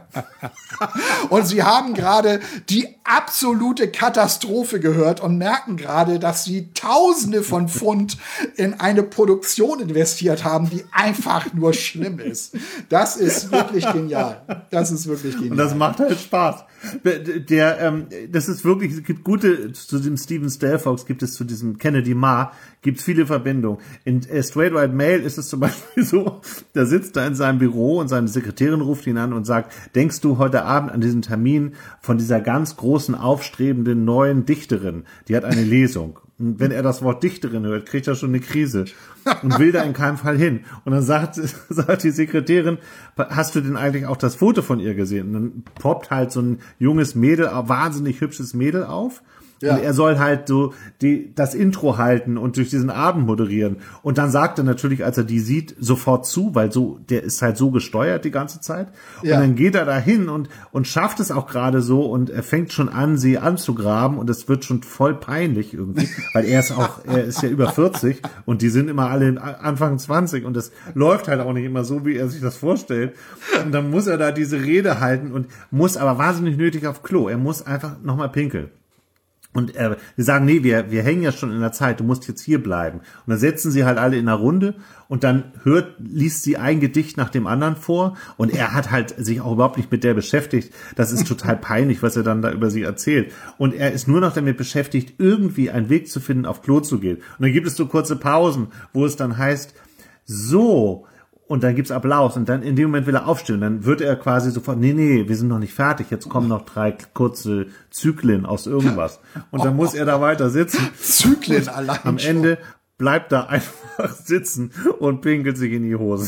Und sie haben gerade die absolute Katastrophe gehört und merken gerade, dass sie Tausende von Pfund in eine Produktion investiert haben, die einfach nur schlimm ist. Das ist wirklich genial. Das ist wirklich genial. Und das macht halt Spaß. Der, der ähm, das ist wirklich, es gibt gute, zu dem Steven Stelfox gibt es zu diesem Kennedy Marr, gibt es viele Verbindungen. In äh, Straight White Male ist es zum Beispiel so, da sitzt er in seinem Büro und seine Sekretärin ruft ihn an und sagt, denkst du heute Abend an diesen Termin von dieser ganz großen, aufstrebenden neuen Dichterin? Die hat eine Lesung. Und wenn er das Wort Dichterin hört, kriegt er schon eine Krise und will da in keinem Fall hin. Und dann sagt, sagt die Sekretärin, hast du denn eigentlich auch das Foto von ihr gesehen? Und dann poppt halt so ein junges Mädel, wahnsinnig hübsches Mädel auf. Ja. Und er soll halt so die, das Intro halten und durch diesen Abend moderieren. Und dann sagt er natürlich, als er die sieht, sofort zu, weil so, der ist halt so gesteuert die ganze Zeit. Und ja. Dann geht er da hin und, und schafft es auch gerade so und er fängt schon an, sie anzugraben und es wird schon voll peinlich irgendwie, weil er ist auch, er ist ja über vierzig und die sind immer alle Anfang zwanzig und das läuft halt auch nicht immer so, wie er sich das vorstellt. Und dann muss er da diese Rede halten und muss aber wahnsinnig nötig auf Klo. Er muss einfach nochmal pinkeln. Und äh, wir sagen, nee, wir wir hängen ja schon in der Zeit, du musst jetzt hier bleiben. Und dann setzen sie halt alle in einer Runde und dann hört, liest sie ein Gedicht nach dem anderen vor und er hat halt sich auch überhaupt nicht mit der beschäftigt. Das ist total peinlich, was er dann da über sie erzählt. Und er ist nur noch damit beschäftigt, irgendwie einen Weg zu finden, auf Klo zu gehen. Und dann gibt es so kurze Pausen, wo es dann heißt, so... Und dann gibt's Applaus und dann in dem Moment will er aufstehen. Dann wird er quasi sofort, nee, nee, wir sind noch nicht fertig. Jetzt kommen noch drei kurze Zyklen aus irgendwas. Und dann muss er da weiter sitzen. Zyklen allein am Ende bleibt er einfach sitzen und pinkelt sich in die Hose.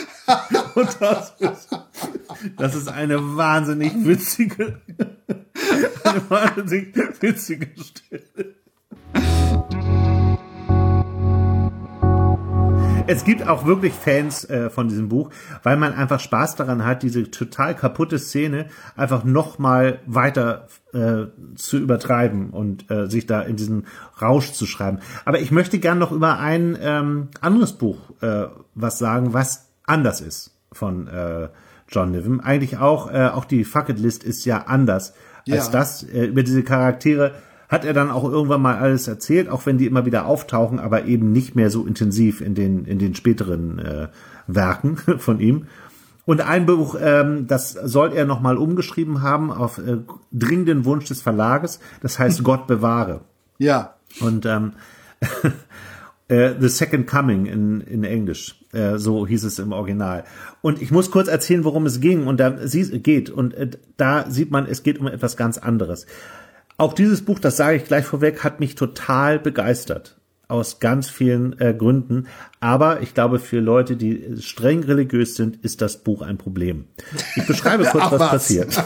Und das ist, das ist eine wahnsinnig witzige, eine wahnsinnig witzige Stelle. Es gibt auch wirklich Fans äh, von diesem Buch, weil man einfach Spaß daran hat, diese total kaputte Szene einfach noch mal weiter äh, zu übertreiben und äh, sich da in diesen Rausch zu schreiben. Aber ich möchte gern noch über ein ähm, anderes Buch äh, was sagen, was anders ist von äh, John Niven. Eigentlich auch, äh, auch die Fuck It List ist ja anders als ja. das. Äh, über diese Charaktere hat er dann auch irgendwann mal alles erzählt, auch wenn die immer wieder auftauchen, aber eben nicht mehr so intensiv in den in den späteren äh, Werken von ihm. Und ein Buch, ähm, das soll er noch mal umgeschrieben haben auf äh, dringenden Wunsch des Verlages. Das heißt Gott bewahre. Ja. Und ähm, äh, The Second Coming in in Englisch, äh, so hieß es im Original. Und ich muss kurz erzählen, worum es ging und da sie geht und äh, da sieht man, es geht um etwas ganz anderes. Auch dieses Buch, das sage ich gleich vorweg, hat mich total begeistert. Aus ganz vielen äh, Gründen. Aber ich glaube, für Leute, die streng religiös sind, ist das Buch ein Problem. Ich beschreibe kurz, Ach, was, was passiert.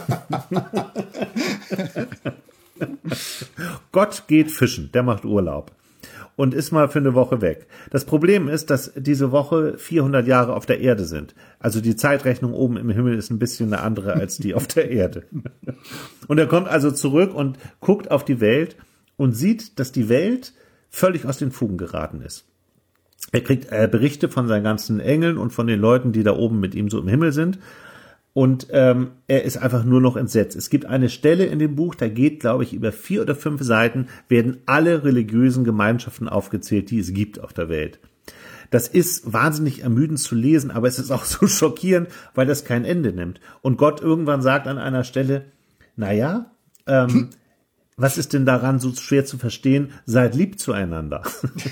Gott geht fischen, der macht Urlaub. Und ist mal für eine Woche weg. Das Problem ist, dass diese Woche vierhundert Jahre auf der Erde sind. Also die Zeitrechnung oben im Himmel ist ein bisschen eine andere als die auf der Erde. Und er kommt also zurück und guckt auf die Welt und sieht, dass die Welt völlig aus den Fugen geraten ist. Er kriegt äh, Berichte von seinen ganzen Engeln und von den Leuten, die da oben mit ihm so im Himmel sind. Und ähm, er ist einfach nur noch entsetzt. Es gibt eine Stelle in dem Buch, da geht, glaube ich, über vier oder fünf Seiten, werden alle religiösen Gemeinschaften aufgezählt, die es gibt auf der Welt. Das ist wahnsinnig ermüdend zu lesen, aber es ist auch so schockierend, weil das kein Ende nimmt. Und Gott irgendwann sagt an einer Stelle, naja, ähm, was ist denn daran so schwer zu verstehen? Seid lieb zueinander.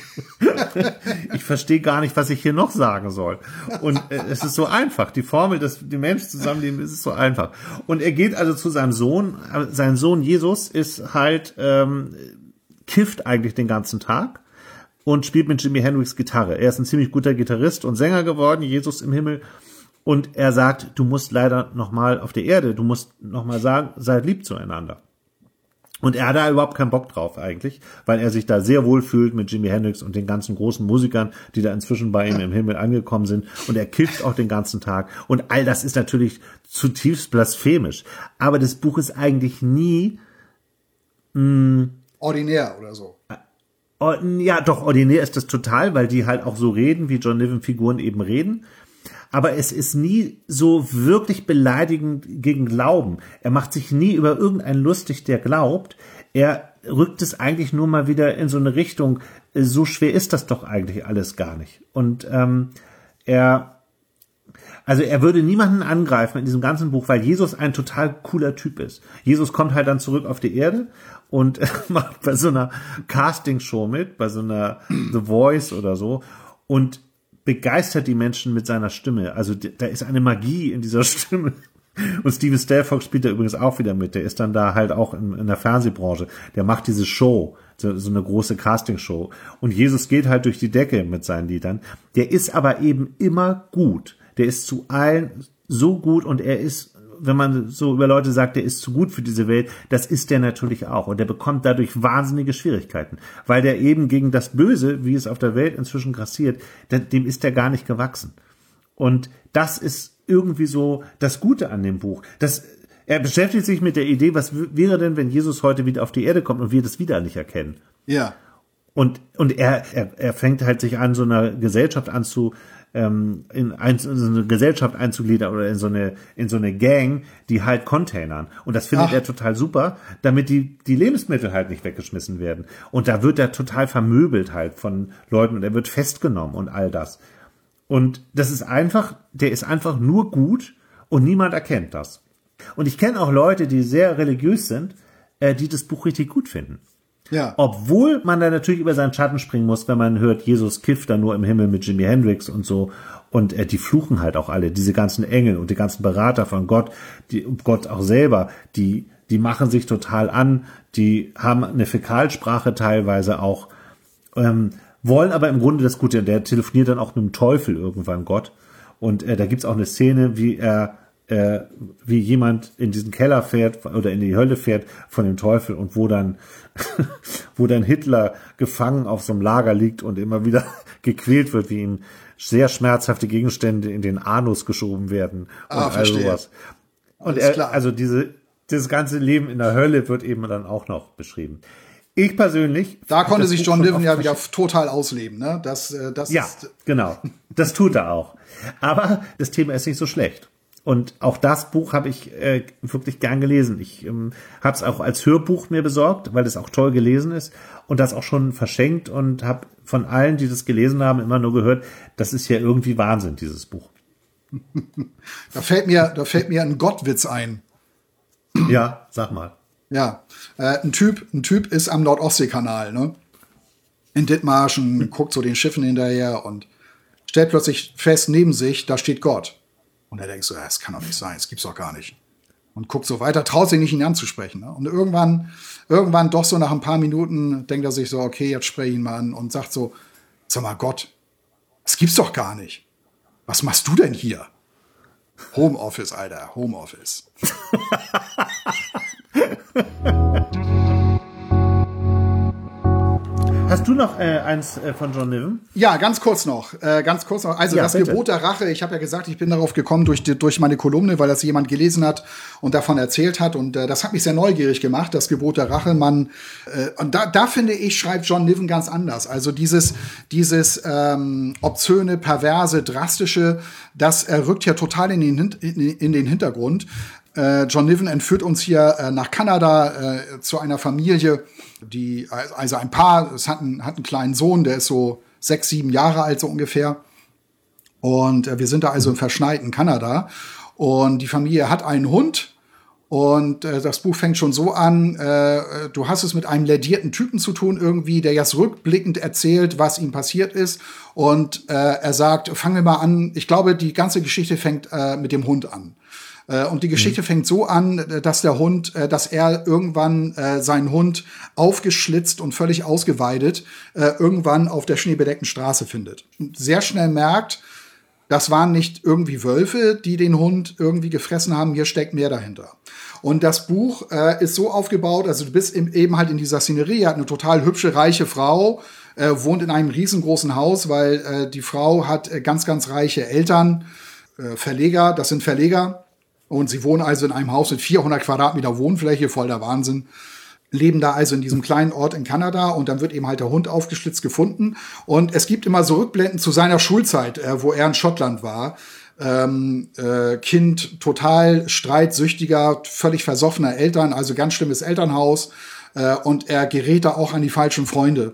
Ich verstehe gar nicht, was ich hier noch sagen soll. Und äh, es ist so einfach. Die Formel, dass die Menschen zusammenleben, ist so einfach. Und er geht also zu seinem Sohn. Sein Sohn Jesus ist halt, ähm, kifft eigentlich den ganzen Tag und spielt mit Jimi Hendrix Gitarre. Er ist ein ziemlich guter Gitarrist und Sänger geworden, Jesus im Himmel. Und er sagt, du musst leider nochmal auf der Erde, du musst nochmal sagen, seid lieb zueinander. Und er hat da überhaupt keinen Bock drauf eigentlich, weil er sich da sehr wohl fühlt mit Jimi Hendrix und den ganzen großen Musikern, die da inzwischen bei ihm im Himmel angekommen sind. Und er kifft auch den ganzen Tag. Und all das ist natürlich zutiefst blasphemisch. Aber das Buch ist eigentlich nie mh, ordinär oder so. Ja, doch, ordinär ist das total, weil die halt auch so reden, wie John Niven-Figuren eben reden. Aber es ist nie so wirklich beleidigend gegen Glauben. Er macht sich nie über irgendeinen lustig, der glaubt. Er rückt es eigentlich nur mal wieder in so eine Richtung, so schwer ist das doch eigentlich alles gar nicht. Und ähm, er, also er würde niemanden angreifen in diesem ganzen Buch, weil Jesus ein total cooler Typ ist. Jesus kommt halt dann zurück auf die Erde und macht bei so einer Castingshow mit, bei so einer The Voice oder so und begeistert die Menschen mit seiner Stimme. Also da ist eine Magie in dieser Stimme. Und Steven Stelfox spielt da übrigens auch wieder mit. Der ist dann da halt auch in, in der Fernsehbranche. Der macht diese Show, so, so eine große Castingshow. Und Jesus geht halt durch die Decke mit seinen Liedern. Der ist aber eben immer gut. Der ist zu allen so gut und er ist, wenn man so über Leute sagt, der ist zu gut für diese Welt, das ist der natürlich auch. Und der bekommt dadurch wahnsinnige Schwierigkeiten, weil der eben gegen das Böse, wie es auf der Welt inzwischen grassiert, dem ist der gar nicht gewachsen. Und das ist irgendwie so das Gute an dem Buch. Das, er beschäftigt sich mit der Idee, was wäre denn, wenn Jesus heute wieder auf die Erde kommt und wir das wieder nicht erkennen? Ja. Und, und er, er, er fängt halt sich an, so einer Gesellschaft anzu, ähm, in, ein, in so eine Gesellschaft einzugliedern oder in so eine, in so eine Gang, die halt containern. Und das findet Ach. er total super, damit die, die Lebensmittel halt nicht weggeschmissen werden. Und da wird er total vermöbelt halt von Leuten und er wird festgenommen und all das. Und das ist einfach, der ist einfach nur gut und niemand erkennt das. Und ich kenne auch Leute, die sehr religiös sind, äh, die das Buch richtig gut finden. Ja. Obwohl man da natürlich über seinen Schatten springen muss, wenn man hört, Jesus kifft da nur im Himmel mit Jimi Hendrix und so. Und äh, die fluchen halt auch alle, diese ganzen Engel und die ganzen Berater von Gott, die Gott auch selber, die die machen sich total an, die haben eine Fäkalsprache teilweise auch, ähm, wollen aber im Grunde das Gute. Der telefoniert dann auch mit dem Teufel irgendwann, Gott. Und äh, da gibt's auch eine Szene, wie er äh, wie jemand in diesen Keller fährt oder in die Hölle fährt von dem Teufel und wo dann wo dann Hitler gefangen auf so einem Lager liegt und immer wieder gequält wird, wie ihm sehr schmerzhafte Gegenstände in den Anus geschoben werden und ah, all verstehe. sowas. Und er, also diese dieses ganze Leben in der Hölle wird eben dann auch noch beschrieben. Ich persönlich. Da konnte sich John Niven ja wieder total ausleben, ne? Das, das ja, ist genau. Das tut er auch. Aber das Thema ist nicht so schlecht. Und auch das Buch habe ich äh, wirklich gern gelesen. Ich ähm, habe es auch als Hörbuch mir besorgt, weil es auch toll gelesen ist und das auch schon verschenkt und habe von allen, die das gelesen haben, immer nur gehört, das ist ja irgendwie Wahnsinn, dieses Buch. Da fällt mir, da fällt mir ein Gottwitz ein. Ja, sag mal. Ja, äh, ein Typ, ein Typ ist am Nordostseekanal, ne? In Dithmarschen, guckt so den Schiffen hinterher und stellt plötzlich fest, neben sich, da steht Gott. Und er denkt so, das kann doch nicht sein, das gibt's doch gar nicht. Und guckt so weiter, traut sich nicht, ihn anzusprechen. Ne? Und irgendwann, irgendwann doch so nach ein paar Minuten denkt er sich so, okay, jetzt spreche ich ihn mal an und sagt so, sag mal Gott, das gibt's doch gar nicht. Was machst du denn hier? Homeoffice, Alter, Homeoffice. Hast Hast du noch äh, eins äh, von John Niven? Ja, ganz kurz noch. Äh, ganz kurz noch. Also ja, das bitte. Gebot der Rache, ich habe ja gesagt, ich bin darauf gekommen durch, die, durch meine Kolumne, weil das jemand gelesen hat und davon erzählt hat. Und äh, das hat mich sehr neugierig gemacht, das Gebot der Rache. Man, äh, und da, da finde ich, schreibt John Niven ganz anders. Also dieses, dieses ähm, obszöne, perverse, drastische, das äh, rückt ja total in den, in, in den Hintergrund. Äh, John Niven entführt uns hier äh, nach Kanada äh, zu einer Familie, die, also ein Paar, es hat einen, hat einen kleinen Sohn, der ist so sechs, sieben Jahre alt so ungefähr. Und äh, wir sind da also im verschneiten Kanada. Und die Familie hat einen Hund. Und äh, das Buch fängt schon so an, äh, du hast es mit einem lädierten Typen zu tun irgendwie, der jetzt rückblickend erzählt, was ihm passiert ist. Und äh, er sagt, fangen wir mal an, ich glaube, die ganze Geschichte fängt äh, mit dem Hund an. Und die Geschichte mhm. fängt so an, dass der Hund, dass er irgendwann äh, seinen Hund aufgeschlitzt und völlig ausgeweidet äh, irgendwann auf der schneebedeckten Straße findet. Und sehr schnell merkt, das waren nicht irgendwie Wölfe, die den Hund irgendwie gefressen haben, hier steckt mehr dahinter. Und das Buch äh, ist so aufgebaut, also du bist im, eben halt in dieser Szenerie, hat eine total hübsche, reiche Frau, äh, wohnt in einem riesengroßen Haus, weil äh, die Frau hat äh, ganz, ganz reiche Eltern, äh, Verleger, das sind Verleger. Und sie wohnen also in einem Haus mit vierhundert Quadratmeter Wohnfläche, voll der Wahnsinn. Leben da also in diesem kleinen Ort in Kanada und dann wird eben halt der Hund aufgeschlitzt gefunden. Und es gibt immer so Rückblenden zu seiner Schulzeit, äh, wo er in Schottland war. Ähm, äh, Kind total streitsüchtiger, völlig versoffener Eltern, also ganz schlimmes Elternhaus. Äh, und er gerät da auch an die falschen Freunde.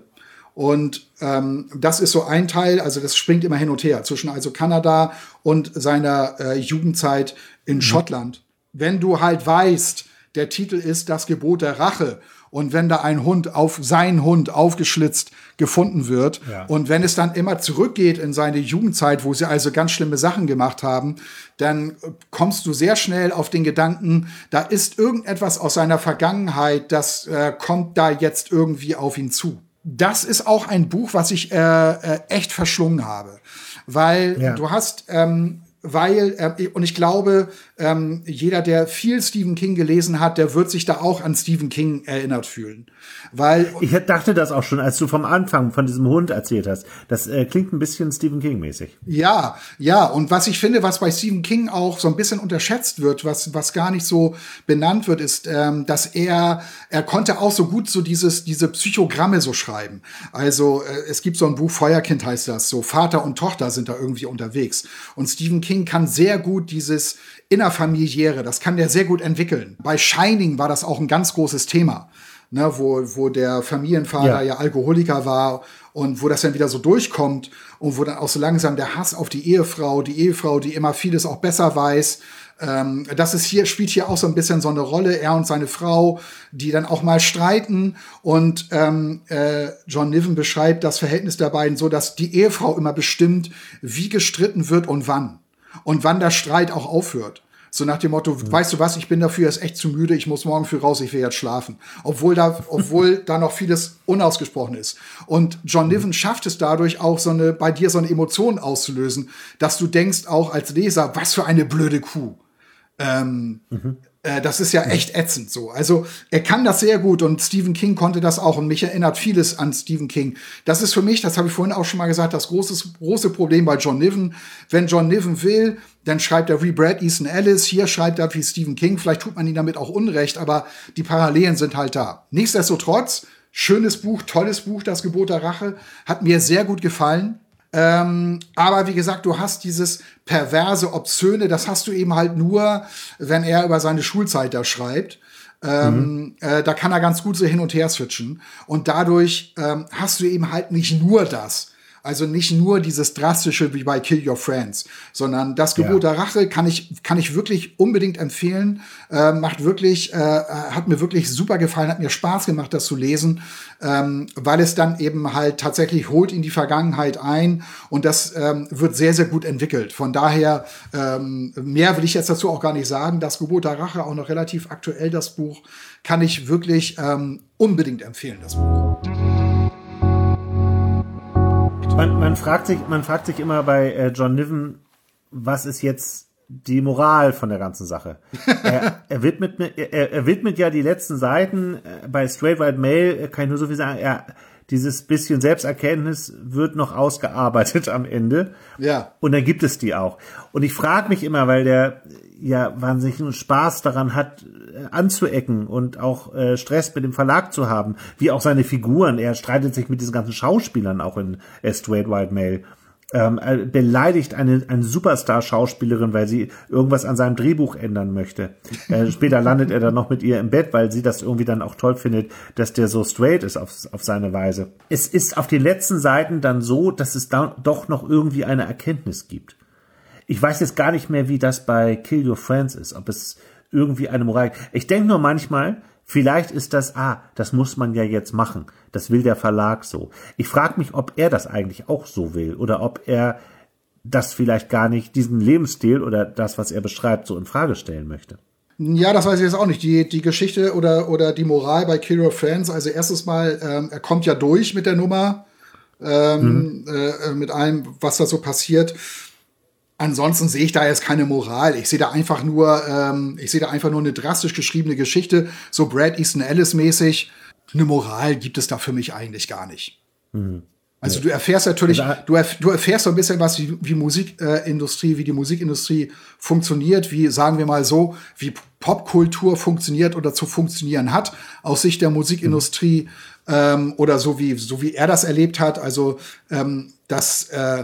Und ähm, das ist so ein Teil, also das springt immer hin und her zwischen also Kanada und seiner äh, Jugendzeit in mhm. Schottland. Wenn du halt weißt, der Titel ist Das Gebot der Rache und wenn da ein Hund auf sein Hund aufgeschlitzt gefunden wird ja. und wenn es dann immer zurückgeht in seine Jugendzeit, wo sie also ganz schlimme Sachen gemacht haben, dann kommst du sehr schnell auf den Gedanken, da ist irgendetwas aus seiner Vergangenheit, das äh, kommt da jetzt irgendwie auf ihn zu. Das ist auch ein Buch, was ich äh, äh, echt verschlungen habe, weil ja. du hast, ähm, weil äh, und ich glaube, ähm, jeder, der viel Stephen King gelesen hat, der wird sich da auch an Stephen King erinnert fühlen, weil ich dachte das auch schon, als du vom Anfang von diesem Hund erzählt hast. Das äh, klingt ein bisschen Stephen King mäßig. Ja, ja. Und was ich finde, was bei Stephen King auch so ein bisschen unterschätzt wird, was was gar nicht so benannt wird, ist, ähm, dass er er konnte auch so gut so dieses diese Psychogramme so schreiben. Also äh, es gibt so ein Buch Feuerkind heißt das, so Vater und Tochter sind da irgendwie unterwegs. Und Stephen King kann sehr gut dieses innerfamiliäre, das kann der sehr gut entwickeln. Bei Shining war das auch ein ganz großes Thema. Ne, wo, wo der Familienvater ja. ja Alkoholiker war und wo das dann wieder so durchkommt und wo dann auch so langsam der Hass auf die Ehefrau, die Ehefrau, die immer vieles auch besser weiß. Ähm, das ist hier, spielt hier auch so ein bisschen so eine Rolle, er und seine Frau, die dann auch mal streiten und ähm, äh, John Niven beschreibt das Verhältnis der beiden so, dass die Ehefrau immer bestimmt, wie gestritten wird und wann. Und wann der Streit auch aufhört. So nach dem Motto, mhm. weißt du was, ich bin dafür jetzt echt zu müde, ich muss morgen früh raus, ich will jetzt schlafen. Obwohl da, obwohl da noch vieles unausgesprochen ist. Und John Niven schafft es dadurch auch so eine, bei dir so eine Emotion auszulösen, dass du denkst auch als Leser, was für eine blöde Kuh. Ähm, mhm. äh, das ist ja echt ätzend so. Also er kann das sehr gut und Stephen King konnte das auch und mich erinnert vieles an Stephen King. Das ist für mich, das habe ich vorhin auch schon mal gesagt, das große, große Problem bei John Niven. Wenn John Niven will, dann schreibt er wie Bret Easton Ellis, hier schreibt er wie Stephen King, vielleicht tut man ihm damit auch Unrecht, aber die Parallelen sind halt da. Nichtsdestotrotz, schönes Buch, tolles Buch, Das Gebot der Rache, hat mir sehr gut gefallen. Ähm, aber wie gesagt, du hast dieses perverse, obszöne, das hast du eben halt nur, wenn er über seine Schulzeit da schreibt. Ähm, mhm. äh, da kann er ganz gut so hin und her switchen. Und dadurch ähm, hast du eben halt nicht nur das. Also nicht nur dieses Drastische wie bei Kill Your Friends, sondern Das Gebot ja. der Rache kann ich, kann ich wirklich unbedingt empfehlen. Äh, macht wirklich, äh, hat mir wirklich super gefallen, hat mir Spaß gemacht, das zu lesen, ähm, weil es dann eben halt tatsächlich holt in die Vergangenheit ein und das ähm, wird sehr, sehr gut entwickelt. Von daher, ähm, mehr will ich jetzt dazu auch gar nicht sagen. Das Gebot der Rache, auch noch relativ aktuell, das Buch, kann ich wirklich ähm, unbedingt empfehlen, das Buch. Man, man fragt sich, man fragt sich immer bei äh, John Niven, was ist jetzt die Moral von der ganzen Sache? er, er widmet, er, er widmet ja die letzten Seiten äh, bei Straight White Male, kann ich nur so viel sagen, er, dieses bisschen Selbsterkenntnis wird noch ausgearbeitet am Ende. Ja. Und dann gibt es die auch. Und ich frage mich immer, weil der ja wahnsinnigen Spaß daran hat, äh, anzuecken und auch äh, Stress mit dem Verlag zu haben, wie auch seine Figuren. Er streitet sich mit diesen ganzen Schauspielern auch in äh, Straight White Male. Ähm, er beleidigt eine, eine Superstar-Schauspielerin, weil sie irgendwas an seinem Drehbuch ändern möchte. Äh, später landet er dann noch mit ihr im Bett, weil sie das irgendwie dann auch toll findet, dass der so straight ist auf, auf seine Weise. Es ist auf den letzten Seiten dann so, dass es da doch noch irgendwie eine Erkenntnis gibt. Ich weiß jetzt gar nicht mehr, wie das bei Kill Your Friends ist, ob es irgendwie eine Moral. Ich denke nur manchmal, vielleicht ist das, ah, das muss man ja jetzt machen. Das will der Verlag so. Ich frage mich, ob er das eigentlich auch so will oder ob er das vielleicht gar nicht, diesen Lebensstil oder das, was er beschreibt, so in Frage stellen möchte. Ja, das weiß ich jetzt auch nicht. Die, die Geschichte oder, oder die Moral bei Kill Your Friends, also erstes Mal, ähm, er kommt ja durch mit der Nummer, ähm, mhm. äh, mit allem, was da so passiert. Ansonsten sehe ich da jetzt keine Moral. Ich sehe da einfach nur, ähm, ich sehe da einfach nur eine drastisch geschriebene Geschichte, so Brad Easton Ellis mäßig. Eine Moral gibt es da für mich eigentlich gar nicht. Mhm. Also du erfährst natürlich, du, erf- du erfährst so ein bisschen was, wie, wie Musikindustrie, äh, wie die Musikindustrie funktioniert, wie, sagen wir mal so, wie Popkultur funktioniert oder zu funktionieren hat, aus Sicht der Musikindustrie, mhm. ähm, oder so wie, so wie er das erlebt hat. Also, ähm, dass, äh,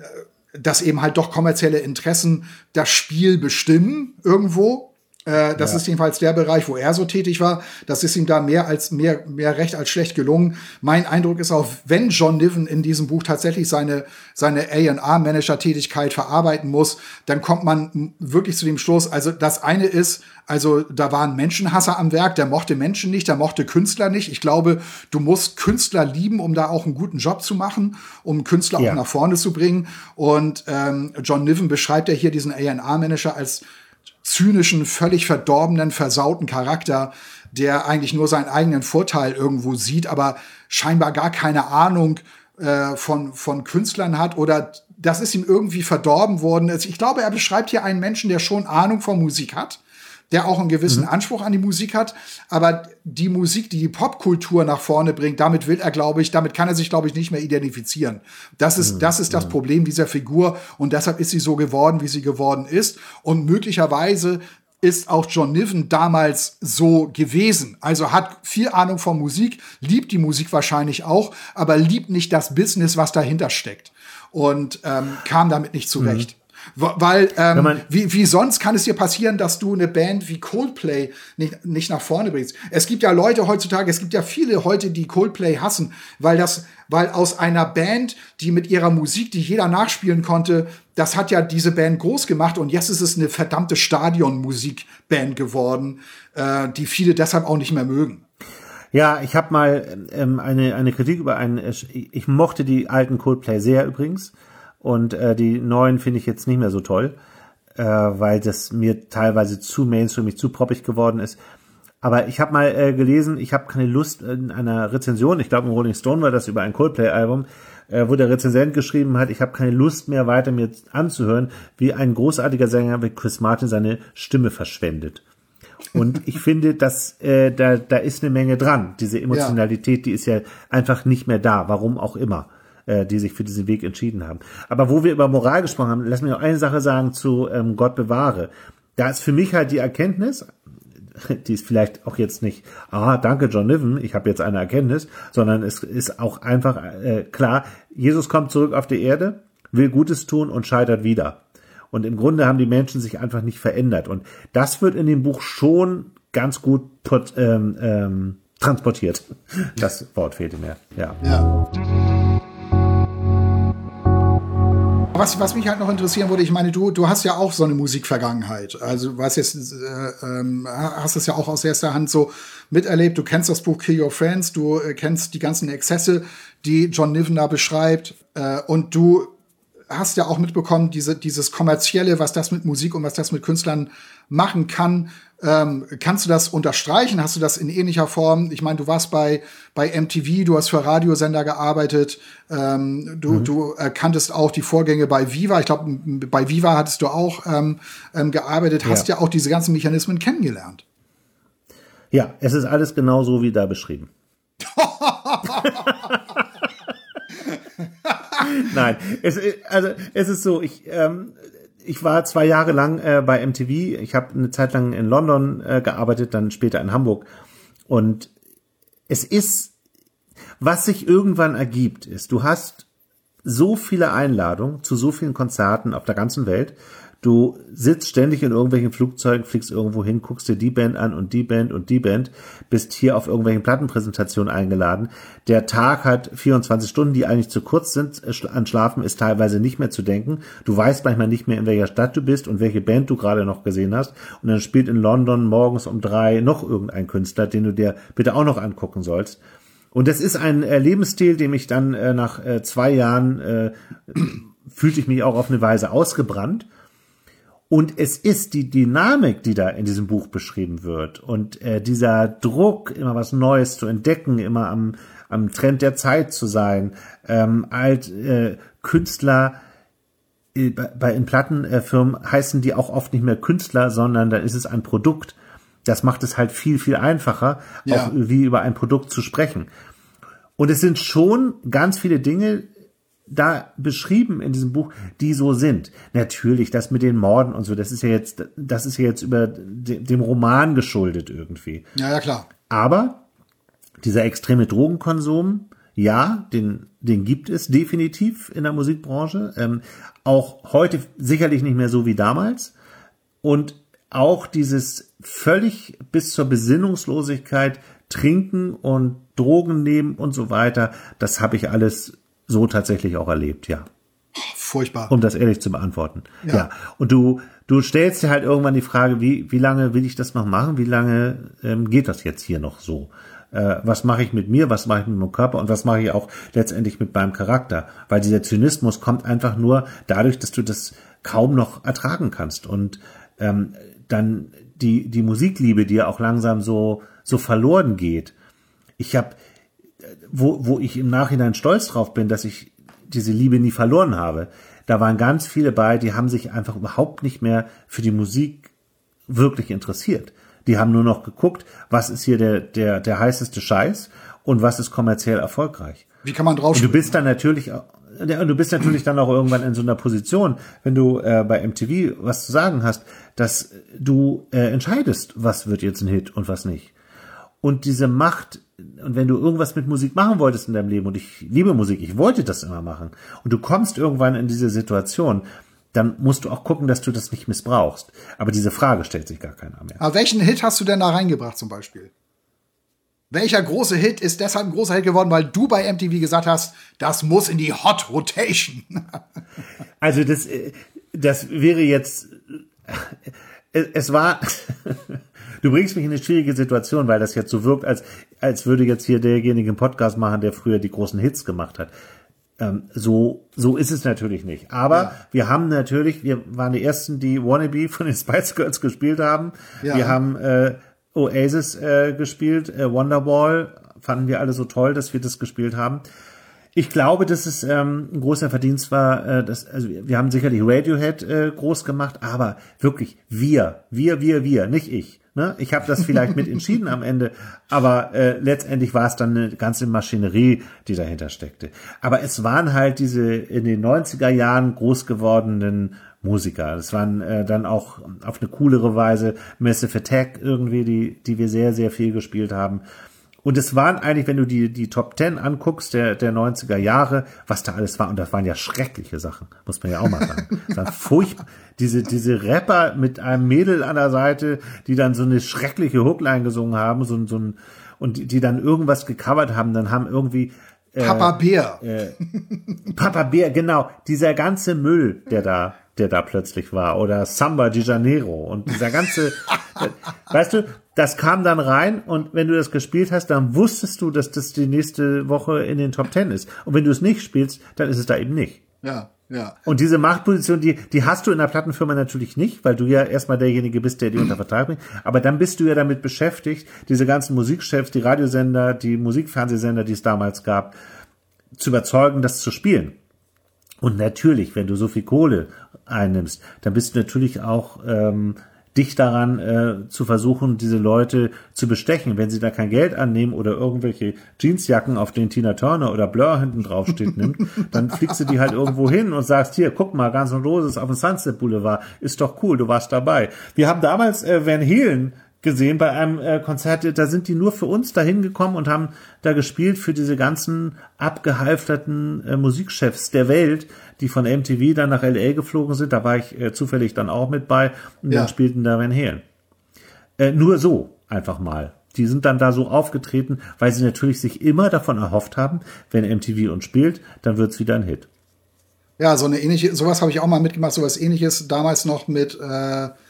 dass eben halt doch kommerzielle Interessen das Spiel bestimmen irgendwo. Äh, das ja. ist jedenfalls der Bereich, wo er so tätig war. Das ist ihm da mehr als mehr, mehr recht als schlecht gelungen. Mein Eindruck ist auch, wenn John Niven in diesem Buch tatsächlich seine, seine A und R-Manager-Tätigkeit verarbeiten muss, dann kommt man wirklich zu dem Schluss, also das eine ist, also da war ein Menschenhasser am Werk, der mochte Menschen nicht, der mochte Künstler nicht. Ich glaube, du musst Künstler lieben, um da auch einen guten Job zu machen, um Künstler ja. auch nach vorne zu bringen. Und ähm, John Niven beschreibt ja hier diesen A und R-Manager als zynischen, völlig verdorbenen, versauten Charakter, der eigentlich nur seinen eigenen Vorteil irgendwo sieht, aber scheinbar gar keine Ahnung äh, von, von Künstlern hat oder das ist ihm irgendwie verdorben worden. Ich glaube, er beschreibt hier einen Menschen, der schon Ahnung von Musik hat, der auch einen gewissen mhm. Anspruch an die Musik hat, aber die Musik, die die Popkultur nach vorne bringt, damit will er, glaube ich, damit kann er sich, glaube ich, nicht mehr identifizieren. Das ist, mhm. das ist das Problem dieser Figur und deshalb ist sie so geworden, wie sie geworden ist und möglicherweise ist auch John Niven damals so gewesen. Also hat viel Ahnung von Musik, liebt die Musik wahrscheinlich auch, aber liebt nicht das Business, was dahinter steckt und ähm, kam damit nicht zurecht. Mhm. Weil, ähm, wie, wie sonst kann es dir passieren, dass du eine Band wie Coldplay nicht, nicht nach vorne bringst? Es gibt ja Leute heutzutage, es gibt ja viele heute, die Coldplay hassen, weil das, weil aus einer Band, die mit ihrer Musik, die jeder nachspielen konnte, das hat ja diese Band groß gemacht und jetzt ist es eine verdammte Stadionmusikband geworden, äh, die viele deshalb auch nicht mehr mögen. Ja, ich habe mal ähm, eine, eine Kritik über einen, ich mochte die alten Coldplay sehr übrigens. Und äh, die neuen finde ich jetzt nicht mehr so toll, äh, weil das mir teilweise zu mainstreamig, zu poppig geworden ist. Aber ich habe mal äh, gelesen, ich habe keine Lust in einer Rezension, ich glaube im Rolling Stone war das über ein Coldplay-Album, äh, wo der Rezensent geschrieben hat, ich habe keine Lust mehr weiter mir anzuhören, wie ein großartiger Sänger wie Chris Martin seine Stimme verschwendet. Und ich finde, dass äh, da, da ist eine Menge dran. Diese Emotionalität, ja. die ist ja einfach nicht mehr da, warum auch immer, die sich für diesen Weg entschieden haben. Aber wo wir über Moral gesprochen haben, lass mich noch eine Sache sagen zu ähm, Gott bewahre. Da ist für mich halt die Erkenntnis, die ist vielleicht auch jetzt nicht, ah, danke John Niven, ich habe jetzt eine Erkenntnis, sondern es ist auch einfach äh, klar, Jesus kommt zurück auf die Erde, will Gutes tun und scheitert wieder. Und im Grunde haben die Menschen sich einfach nicht verändert. Und das wird in dem Buch schon ganz gut put, ähm, ähm, transportiert. Das Wort fehlte mir, ja. Ja. Was, was mich halt noch interessieren würde, ich meine, du, du hast ja auch so eine Musikvergangenheit. Also, du weißt jetzt, äh, ähm, hast es ja auch aus erster Hand so miterlebt. Du kennst das Buch Kill Your Friends, du äh, kennst die ganzen Exzesse, die John Niven da beschreibt. Äh, und du hast ja auch mitbekommen, diese, dieses Kommerzielle, was das mit Musik und was das mit Künstlern machen kann. Ähm, kannst du das unterstreichen? Hast du das in ähnlicher Form? Ich meine, du warst bei, bei M T V, du hast für Radiosender gearbeitet, ähm, du, mhm. du äh, kanntest auch die Vorgänge bei Viva. Ich glaube, bei Viva hattest du auch ähm, ähm, gearbeitet, hast ja. ja auch diese ganzen Mechanismen kennengelernt. Ja, es ist alles genau so wie da beschrieben. Nein, es, also es ist so, ich ähm, ich war zwei Jahre lang äh, bei M T V. Ich habe eine Zeit lang in London äh, gearbeitet, dann später in Hamburg. Und es ist, was sich irgendwann ergibt, ist, du hast so viele Einladungen zu so vielen Konzerten auf der ganzen Welt. Du sitzt ständig in irgendwelchen Flugzeugen, fliegst irgendwo hin, guckst dir die Band an und die Band und die Band, bist hier auf irgendwelchen Plattenpräsentationen eingeladen. Der Tag hat vierundzwanzig Stunden, die eigentlich zu kurz sind. An Schlafen ist teilweise nicht mehr zu denken. Du weißt manchmal nicht mehr, in welcher Stadt du bist und welche Band du gerade noch gesehen hast. Und dann spielt in London morgens um drei noch irgendein Künstler, den du dir bitte auch noch angucken sollst. Und das ist ein äh, Lebensstil, dem ich dann äh, nach äh, zwei Jahren äh, fühlte ich mich auch auf eine Weise ausgebrannt. Und es ist die Dynamik, die da in diesem Buch beschrieben wird und äh, dieser Druck, immer was Neues zu entdecken, immer am, am Trend der Zeit zu sein, ähm, alt äh, Künstler äh, bei in Plattenfirmen heißen die auch oft nicht mehr Künstler, sondern da ist es ein Produkt. Das macht es halt viel, viel einfacher, ja. auch wie über ein Produkt zu sprechen. Und es sind schon ganz viele Dinge da beschrieben in diesem Buch, die so sind. Natürlich, das mit den Morden und so, das ist ja jetzt, das ist ja jetzt über de, dem Roman geschuldet irgendwie. Ja, ja, klar. Aber dieser extreme Drogenkonsum, ja, den, den gibt es definitiv in der Musikbranche. Ähm, auch heute sicherlich nicht mehr so wie damals. Und auch dieses völlig bis zur Besinnungslosigkeit trinken und Drogen nehmen und so weiter, das habe ich alles so tatsächlich auch erlebt, ja. Furchtbar. Um das ehrlich zu beantworten. Ja. ja. Und du, du stellst dir halt irgendwann die Frage, wie, wie lange will ich das noch machen? Wie lange ähm, geht das jetzt hier noch so? Äh, was mache ich mit mir? Was mache ich mit meinem Körper? Und was mache ich auch letztendlich mit meinem Charakter? Weil dieser Zynismus kommt einfach nur dadurch, dass du das kaum noch ertragen kannst. Und ähm, dann die, die Musikliebe, die ja auch langsam so, so verloren geht. Ich habe Wo, wo ich im Nachhinein stolz drauf bin, dass ich diese Liebe nie verloren habe. Da waren ganz viele bei, die haben sich einfach überhaupt nicht mehr für die Musik wirklich interessiert. Die haben nur noch geguckt, was ist hier der, der, der heißeste Scheiß und was ist kommerziell erfolgreich. Wie kann man drauf? Und du bist dann natürlich, du bist natürlich dann auch irgendwann in so einer Position, wenn du äh, bei M T V was zu sagen hast, dass du äh, entscheidest, was wird jetzt ein Hit und was nicht. Und diese Macht, und wenn du irgendwas mit Musik machen wolltest in deinem Leben, und ich liebe Musik, ich wollte das immer machen, und du kommst irgendwann in diese Situation, dann musst du auch gucken, dass du das nicht missbrauchst. Aber diese Frage stellt sich gar keiner mehr. Aber welchen Hit hast du denn da reingebracht zum Beispiel? Welcher große Hit ist deshalb ein großer Hit geworden, weil du bei M T V gesagt hast, das muss in die Hot Rotation? Also das, das wäre jetzt, es war... Du bringst mich in eine schwierige Situation, weil das jetzt so wirkt, als, als würde jetzt hier derjenige einen Podcast machen, der früher die großen Hits gemacht hat. Ähm, so, so ist es natürlich nicht. Aber ja. wir haben natürlich, wir waren die Ersten, die Wannabe von den Spice Girls gespielt haben. Ja. Wir haben äh, Oasis äh, gespielt, äh, Wonderwall, fanden wir alle so toll, dass wir das gespielt haben. Ich glaube, dass es ähm, ein großer Verdienst war, äh, dass, also wir haben sicherlich Radiohead äh, groß gemacht, aber wirklich wir, wir, wir, wir, nicht ich. Ne? Ich habe das vielleicht mit entschieden am Ende, aber äh, letztendlich war es dann eine ganze Maschinerie, die dahinter steckte. Aber es waren halt diese in den neunziger Jahren groß gewordenen Musiker. Das waren äh, dann auch auf eine coolere Weise Massive Attack irgendwie, die, die wir sehr, sehr viel gespielt haben. Und es waren eigentlich, wenn du die, die Top Ten anguckst, der, der neunziger Jahre, was da alles war, und das waren ja schreckliche Sachen, muss man ja auch mal sagen. Das waren furchtbar. Diese, diese Rapper mit einem Mädel an der Seite, die dann so eine schreckliche Hookline gesungen haben, so, so ein, und die, die dann irgendwas gecovert haben, dann haben irgendwie, äh, Papa Bär. Äh, Papa Bär, genau. Dieser ganze Müll, der da, der da plötzlich war, oder Samba de Janeiro und dieser ganze, äh, weißt du, das kam dann rein, und wenn du das gespielt hast, dann wusstest du, dass das die nächste Woche in den Top Ten ist. Und wenn du es nicht spielst, dann ist es da eben nicht. Ja, ja. Und diese Machtposition, die, die hast du in der Plattenfirma natürlich nicht, weil du ja erstmal derjenige bist, der die unter Vertrag bringt. Aber dann bist du ja damit beschäftigt, diese ganzen Musikchefs, die Radiosender, die Musikfernsehsender, die es damals gab, zu überzeugen, das zu spielen. Und natürlich, wenn du so viel Kohle einnimmst, dann bist du natürlich auch ähm, dich daran äh, zu versuchen, diese Leute zu bestechen. Wenn sie da kein Geld annehmen oder irgendwelche Jeansjacken, auf denen Tina Turner oder Blur hinten drauf steht, nimmt, dann fliegst du die halt irgendwo hin und sagst, hier, guck mal, Guns N' Roses auf dem Sunset Boulevard, ist doch cool, du warst dabei. Wir haben damals äh, Van Halen gesehen bei einem äh, Konzert, da sind die nur für uns dahin gekommen und haben da gespielt für diese ganzen abgehalfterten äh, Musikchefs der Welt, die von M T V dann nach L A geflogen sind. Da war ich äh, zufällig dann auch mit bei und Ja. dann spielten da Van Halen. Äh, nur so, einfach mal. Die sind dann da so aufgetreten, weil sie natürlich sich immer davon erhofft haben, wenn M T V uns spielt, dann wird's wieder ein Hit. Ja, so eine ähnliche, sowas habe ich auch mal mitgemacht, sowas ähnliches, damals noch mit äh, äh,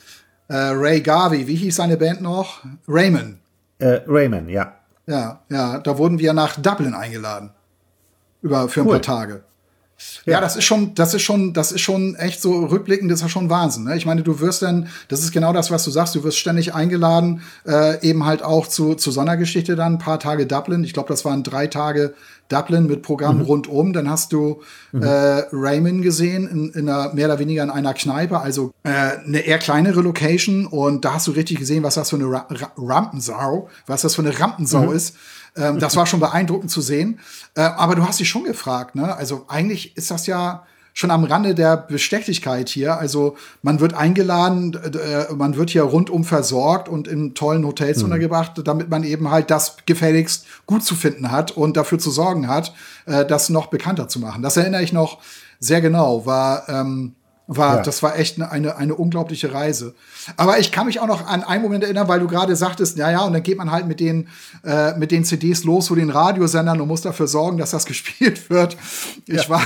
Ray Garvey. Wie hieß seine Band noch? Raymond. Äh, Rayman, ja. Ja, ja, da wurden wir nach Dublin eingeladen. Über, für ein Cool. paar Tage. Ja, Ja. das ist schon, das ist schon, das ist schon echt so rückblickend, das ist ja schon Wahnsinn. Ne? Ich meine, du wirst dann, das ist genau das, was du sagst, du wirst ständig eingeladen, äh, eben halt auch zu, zu Sondergeschichte dann, ein paar Tage Dublin. Ich glaube, das waren drei Tage Dublin mit Programm Mhm. rundum. Dann hast du äh, Raymond gesehen, in, in einer, mehr oder weniger in einer Kneipe, also äh, eine eher kleinere Location. Und da hast du richtig gesehen, was das für eine Ra Ra Rampensau, was das für eine Rampensau Mhm. ist. Ähm, das war schon beeindruckend zu sehen. Äh, aber du hast dich schon gefragt, ne? Also eigentlich ist das ja schon am Rande der Bestechlichkeit hier. Also man wird eingeladen, äh, man wird hier rundum versorgt und in tollen Hotels Mhm. untergebracht, damit man eben halt das gefälligst gut zu finden hat und dafür zu sorgen hat, äh, das noch bekannter zu machen. Das erinnere ich noch sehr genau. War ähm, War, Ja. Das war echt eine, eine, eine unglaubliche Reise. Aber ich kann mich auch noch an einen Moment erinnern, weil du gerade sagtest, ja, ja, und dann geht man halt mit den, äh, mit den C Ds los zu den Radiosendern und muss dafür sorgen, dass das gespielt wird. Ich Ja. war,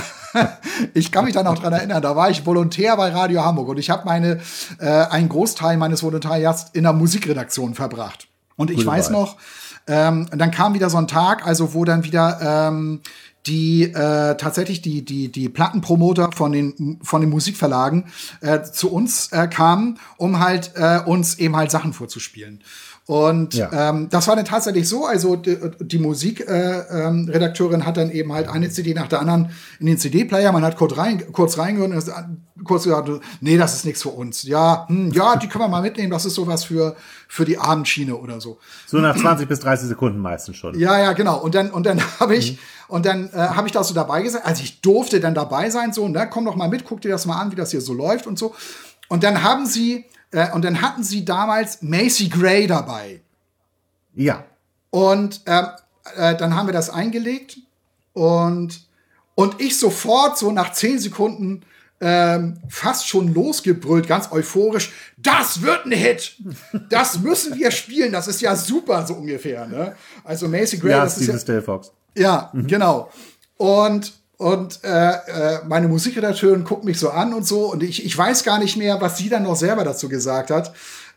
ich kann mich da noch dran erinnern, da war ich Volontär bei Radio Hamburg und ich habe meine, äh, einen Großteil meines Volontariats in der Musikredaktion verbracht. Und ich Gute weiß Wahl. noch, ähm, dann kam wieder so ein Tag, also wo dann wieder ähm, die äh, tatsächlich die die die Plattenpromoter von den von den Musikverlagen äh, zu uns äh, kamen, um halt äh, uns eben halt Sachen vorzuspielen. Und Ja. ähm, das war dann tatsächlich so, also die, die Musikredakteurin äh, ähm, Redakteurin hat dann eben halt eine C D nach der anderen in den C D-Player, man hat kurz, rein, kurz reingehört und ist, kurz gesagt, nee, das ist nichts für uns. Ja, hm, ja, die können wir mal mitnehmen, das ist sowas für, für die Abendschiene oder so. So nach zwanzig bis dreißig Sekunden meistens schon. Ja, ja, genau. Und dann, und dann habe ich, und dann äh, habe ich da so dabei gesagt, also ich durfte dann dabei sein, so, ne, komm doch mal mit, guck dir das mal an, wie das hier so läuft und so. Und dann haben sie, äh, und dann hatten sie damals Macy Gray dabei. Ja. Und ähm, äh, dann haben wir das eingelegt und, und ich sofort so nach zehn Sekunden ähm, fast schon losgebrüllt, ganz euphorisch, das wird ein Hit! Das müssen wir spielen, das ist ja super, so ungefähr. Ne? Also Macy Gray, Ja, das ist Steve ja, Still Fox. ja, genau. Und, und äh, äh, meine Musikredakteurin guckt mich so an und so. Und ich, ich weiß gar nicht mehr, was sie dann noch selber dazu gesagt hat.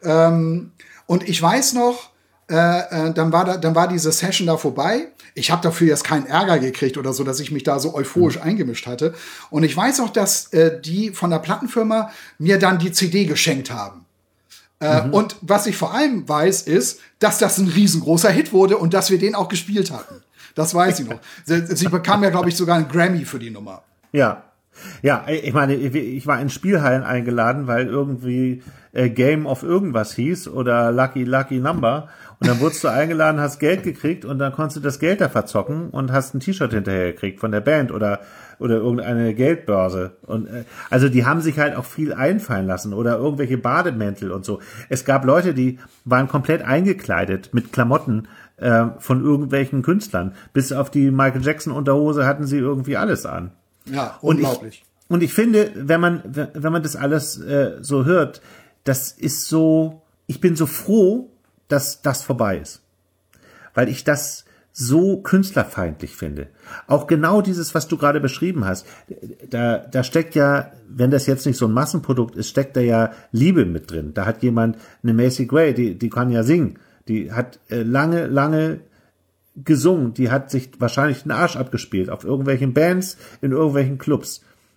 Ähm, und ich weiß noch, äh, äh, dann, war da, dann war diese Session da vorbei. Ich habe dafür jetzt keinen Ärger gekriegt oder so, dass ich mich da so euphorisch mhm. eingemischt hatte. Und ich weiß auch, dass äh, die von der Plattenfirma mir dann die C D geschenkt haben. Äh, mhm. Und was ich vor allem weiß, ist, dass das ein riesengroßer Hit wurde und dass wir den auch gespielt hatten. Das weiß ich noch. Sie, sie bekam ja, glaube ich, sogar einen Grammy für die Nummer. Ja. Ja, ich meine, ich war in Spielhallen eingeladen, weil irgendwie äh, Game of irgendwas hieß oder Lucky Lucky Number. Und dann wurdest du eingeladen, hast Geld gekriegt und dann konntest du das Geld da verzocken und hast ein T-Shirt hinterher gekriegt von der Band oder oder irgendeine Geldbörse. Und äh, also die haben sich halt auch viel einfallen lassen oder irgendwelche Bademäntel und so. Es gab Leute, die waren komplett eingekleidet mit Klamotten äh, von irgendwelchen Künstlern. Bis auf die Michael Jackson Unterhose hatten sie irgendwie alles an. Ja, und unglaublich. Ich, und ich finde, wenn man wenn man das alles äh, so hört, das ist so, ich bin so froh, dass das vorbei ist. Weil ich das so künstlerfeindlich finde. Auch genau dieses, was du gerade beschrieben hast, da, da steckt ja, wenn das jetzt nicht so ein Massenprodukt ist, steckt da ja Liebe mit drin. Da hat jemand, eine Macy Gray, die, die kann ja singen. Die hat äh, lange, lange gesungen. Die hat sich wahrscheinlich den Arsch abgespielt auf irgendwelchen Bands, in irgendwelchen Clubs.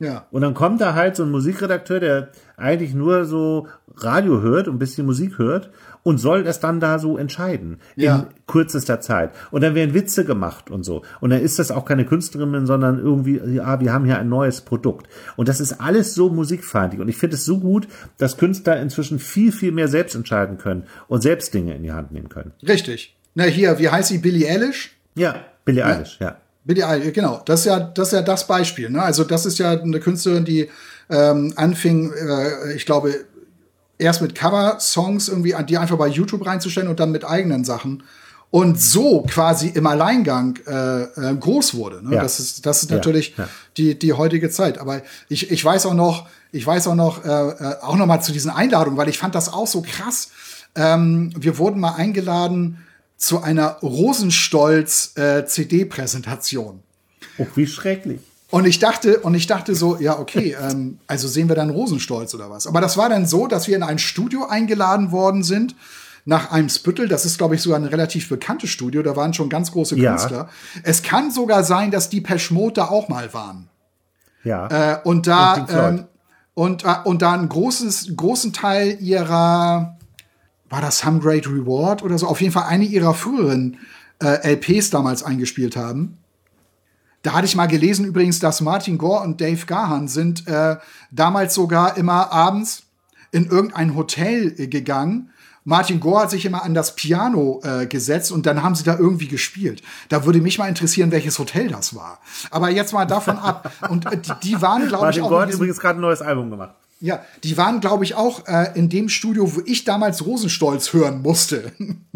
Ja. Und dann kommt da halt so ein Musikredakteur, der eigentlich nur so Radio hört und ein bisschen Musik hört und soll das dann da so entscheiden Ja. in kürzester Zeit. Und dann werden Witze gemacht und so. Und dann ist das auch keine Künstlerin, sondern irgendwie, ja, wir haben hier ein neues Produkt. Und das ist alles so musikfeindlich. Und ich finde es so gut, dass Künstler inzwischen viel, viel mehr selbst entscheiden können und selbst Dinge in die Hand nehmen können. Richtig. Na hier, wie heißt sie? Billie Eilish? Ja, Billie Eilish, ja. Billie Eilish, genau. Das ist ja, das ist ja das Beispiel. Ne? Also das ist ja eine Künstlerin, die ähm, anfing, äh, ich glaube, erst mit Cover-Songs irgendwie, die einfach bei YouTube reinzustellen und dann mit eigenen Sachen. Und so quasi im Alleingang äh, äh, groß wurde. Ne? Ja. Das ist, das ist Ja, natürlich ja. die die heutige Zeit. Aber ich ich weiß auch noch, ich weiß auch noch, äh, äh, auch noch mal zu diesen Einladungen, weil ich fand das auch so krass. Ähm, wir wurden mal eingeladen zu einer Rosenstolz äh, C D-Präsentation. Oh, wie schrecklich. Und ich dachte, und ich dachte so, ja, okay, ähm, also sehen wir dann Rosenstolz oder was? Aber das war dann so, dass wir in ein Studio eingeladen worden sind, nach Eimsbüttel. Das ist, glaube ich, sogar ein relativ bekanntes Studio. Da waren schon ganz große Ja. Künstler. Es kann sogar sein, dass die Depeche Mode da auch mal waren. Ja. Äh, und da, Und Pink Floyd. ähm, und, äh, und da einen großes, großen Teil ihrer, war das Some Great Reward oder so? Auf jeden Fall eine ihrer früheren äh, L Ps damals eingespielt haben. Da hatte ich mal gelesen übrigens, dass Martin Gore und Dave Gahan sind äh, damals sogar immer abends in irgendein Hotel äh, gegangen. Martin Gore hat sich immer an das Piano äh, gesetzt und dann haben sie da irgendwie gespielt. Da würde mich mal interessieren, welches Hotel das war. Aber jetzt mal davon ab. Und äh, die, die waren, glaube ich, Martin auch Gore in hat diesem, übrigens gerade ein neues Album gemacht. ja, die waren, glaube ich, auch äh, in dem Studio, wo ich damals Rosenstolz hören musste.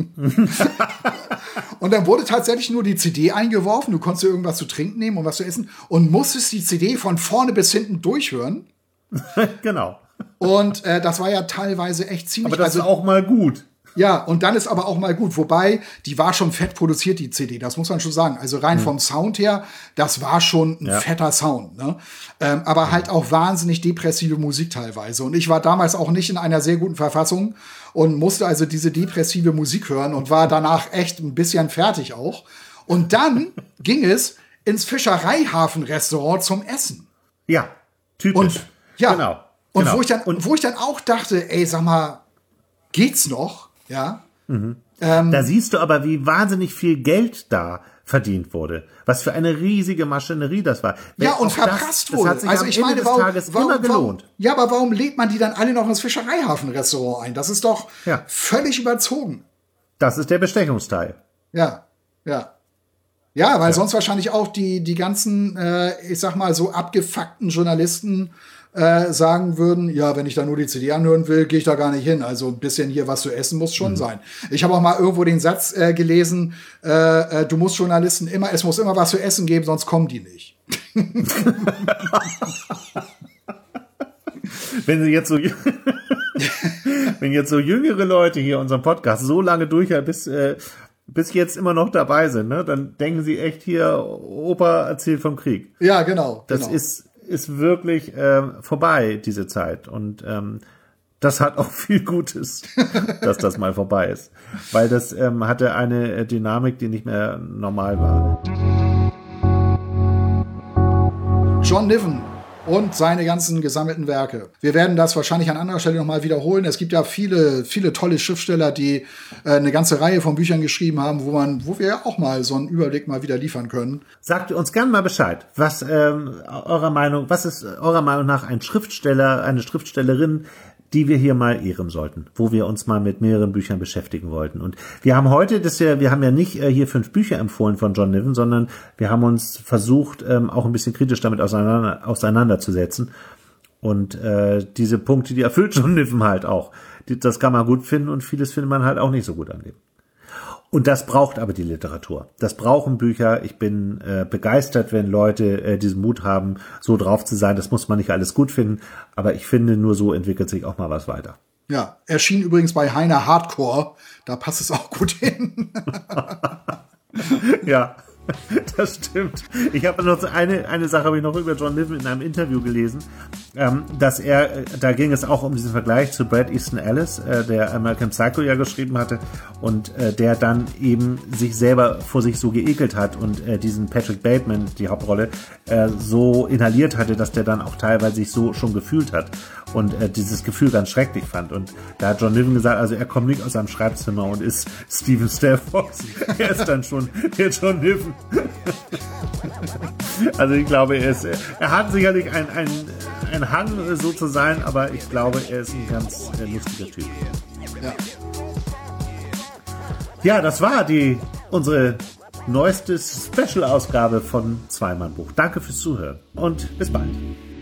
Und dann wurde tatsächlich nur die C D eingeworfen. Du konntest dir irgendwas zu trinken nehmen und was zu essen und musstest die C D von vorne bis hinten durchhören. Genau. Und äh, das war ja teilweise echt ziemlich. Aber das also, ist auch mal gut. ja, und dann ist aber auch mal gut. Wobei, die war schon fett produziert, die C D. Das muss man schon sagen. Also rein vom Sound her, das war schon ein Ja. fetter Sound. Ne? Ähm, aber halt auch wahnsinnig depressive Musik teilweise. Und ich war damals auch nicht in einer sehr guten Verfassung und musste also diese depressive Musik hören und war danach echt ein bisschen fertig auch. Und dann ging es ins Fischereihafenrestaurant zum Essen. Ja, typisch. Und ja, Genau. und genau. wo ich dann, und wo ich dann auch dachte, ey, sag mal, geht's noch? Ja. da siehst du aber, wie wahnsinnig viel Geld da verdient wurde. Was für eine riesige Maschinerie das war. Ja, und Auch verprasst das, wurde. Das hat sich also am ich Ende meine, des warum, Tages warum, immer gelohnt. Warum, ja, aber warum lädt man die dann alle noch ins Fischereihafenrestaurant ein? Das ist doch Ja. völlig überzogen. Das ist der Bestechungsteil. Ja, ja. Ja, weil sonst wahrscheinlich auch die, die ganzen, äh, ich sag mal, so abgefuckten Journalisten äh, sagen würden, ja, wenn ich da nur die C D anhören will, gehe ich da gar nicht hin. Also ein bisschen hier was zu essen muss schon sein. Ich habe auch mal irgendwo den Satz äh, gelesen, äh, äh, du musst Journalisten immer, es muss immer was zu essen geben, sonst kommen die nicht. Wenn sie jetzt so, wenn jetzt so jüngere Leute hier unseren Podcast so lange durchhalten, bis, äh, bis jetzt immer noch dabei sind, ne, dann denken sie echt hier, Opa erzählt vom Krieg. Ja, genau. Das genau. ist, ist wirklich ähm, vorbei, diese Zeit. Und ähm, das hat auch viel Gutes, dass das mal vorbei ist. Weil das ähm, hatte eine äh, Dynamik, die nicht mehr normal war. John Niven und seine ganzen gesammelten Werke. Wir werden das wahrscheinlich an anderer Stelle nochmal wiederholen. Es gibt ja viele, viele tolle Schriftsteller, die äh, eine ganze Reihe von Büchern geschrieben haben, wo man, wo wir ja auch mal so einen Überblick mal wieder liefern können. Sagt uns gerne mal Bescheid, was ähm, eurer Meinung, was ist eurer Meinung nach ein Schriftsteller, eine Schriftstellerin, die wir hier mal ehren sollten, wo wir uns mal mit mehreren Büchern beschäftigen wollten. Und wir haben heute, das ja, wir haben ja nicht äh, hier fünf Bücher empfohlen von John Niven, sondern wir haben uns versucht, ähm, auch ein bisschen kritisch damit auseinander, auseinanderzusetzen. Und äh, diese Punkte, die erfüllt John Niven halt auch. Die, das kann man gut finden und vieles findet man halt auch nicht so gut an dem. Und das braucht aber die Literatur. Das brauchen Bücher. Ich bin äh, begeistert, wenn Leute äh, diesen Mut haben, so drauf zu sein. Das muss man nicht alles gut finden. Aber ich finde, nur so entwickelt sich auch mal was weiter. Ja, erschien übrigens bei Heine Hardcore. Da passt es auch gut hin. Ja, das stimmt. Ich habe noch eine, eine Sache habe ich noch über John Niven in einem Interview gelesen. ähm, dass er, äh, da ging es auch um diesen Vergleich zu Bret Easton Ellis, äh, der American Psycho ja geschrieben hatte und äh, der dann eben sich selber vor sich so geekelt hat und äh, diesen Patrick Bateman, die Hauptrolle, äh, so inhaliert hatte, dass der dann auch teilweise sich so schon gefühlt hat und äh, dieses Gefühl ganz schrecklich fand. Und da hat John Niven gesagt, also er kommt nicht aus seinem Schreibzimmer und ist Steven Stelfox. Er ist dann schon der John Niven. Also ich glaube, er ist, er hat sicherlich ein, ein, ein Hang, so zu sein, aber ich glaube, er ist ein ganz äh, lustiger Typ. Ja. Ja, das war die unsere neueste Special-Ausgabe von Zweimann Buch. Danke fürs Zuhören und bis bald.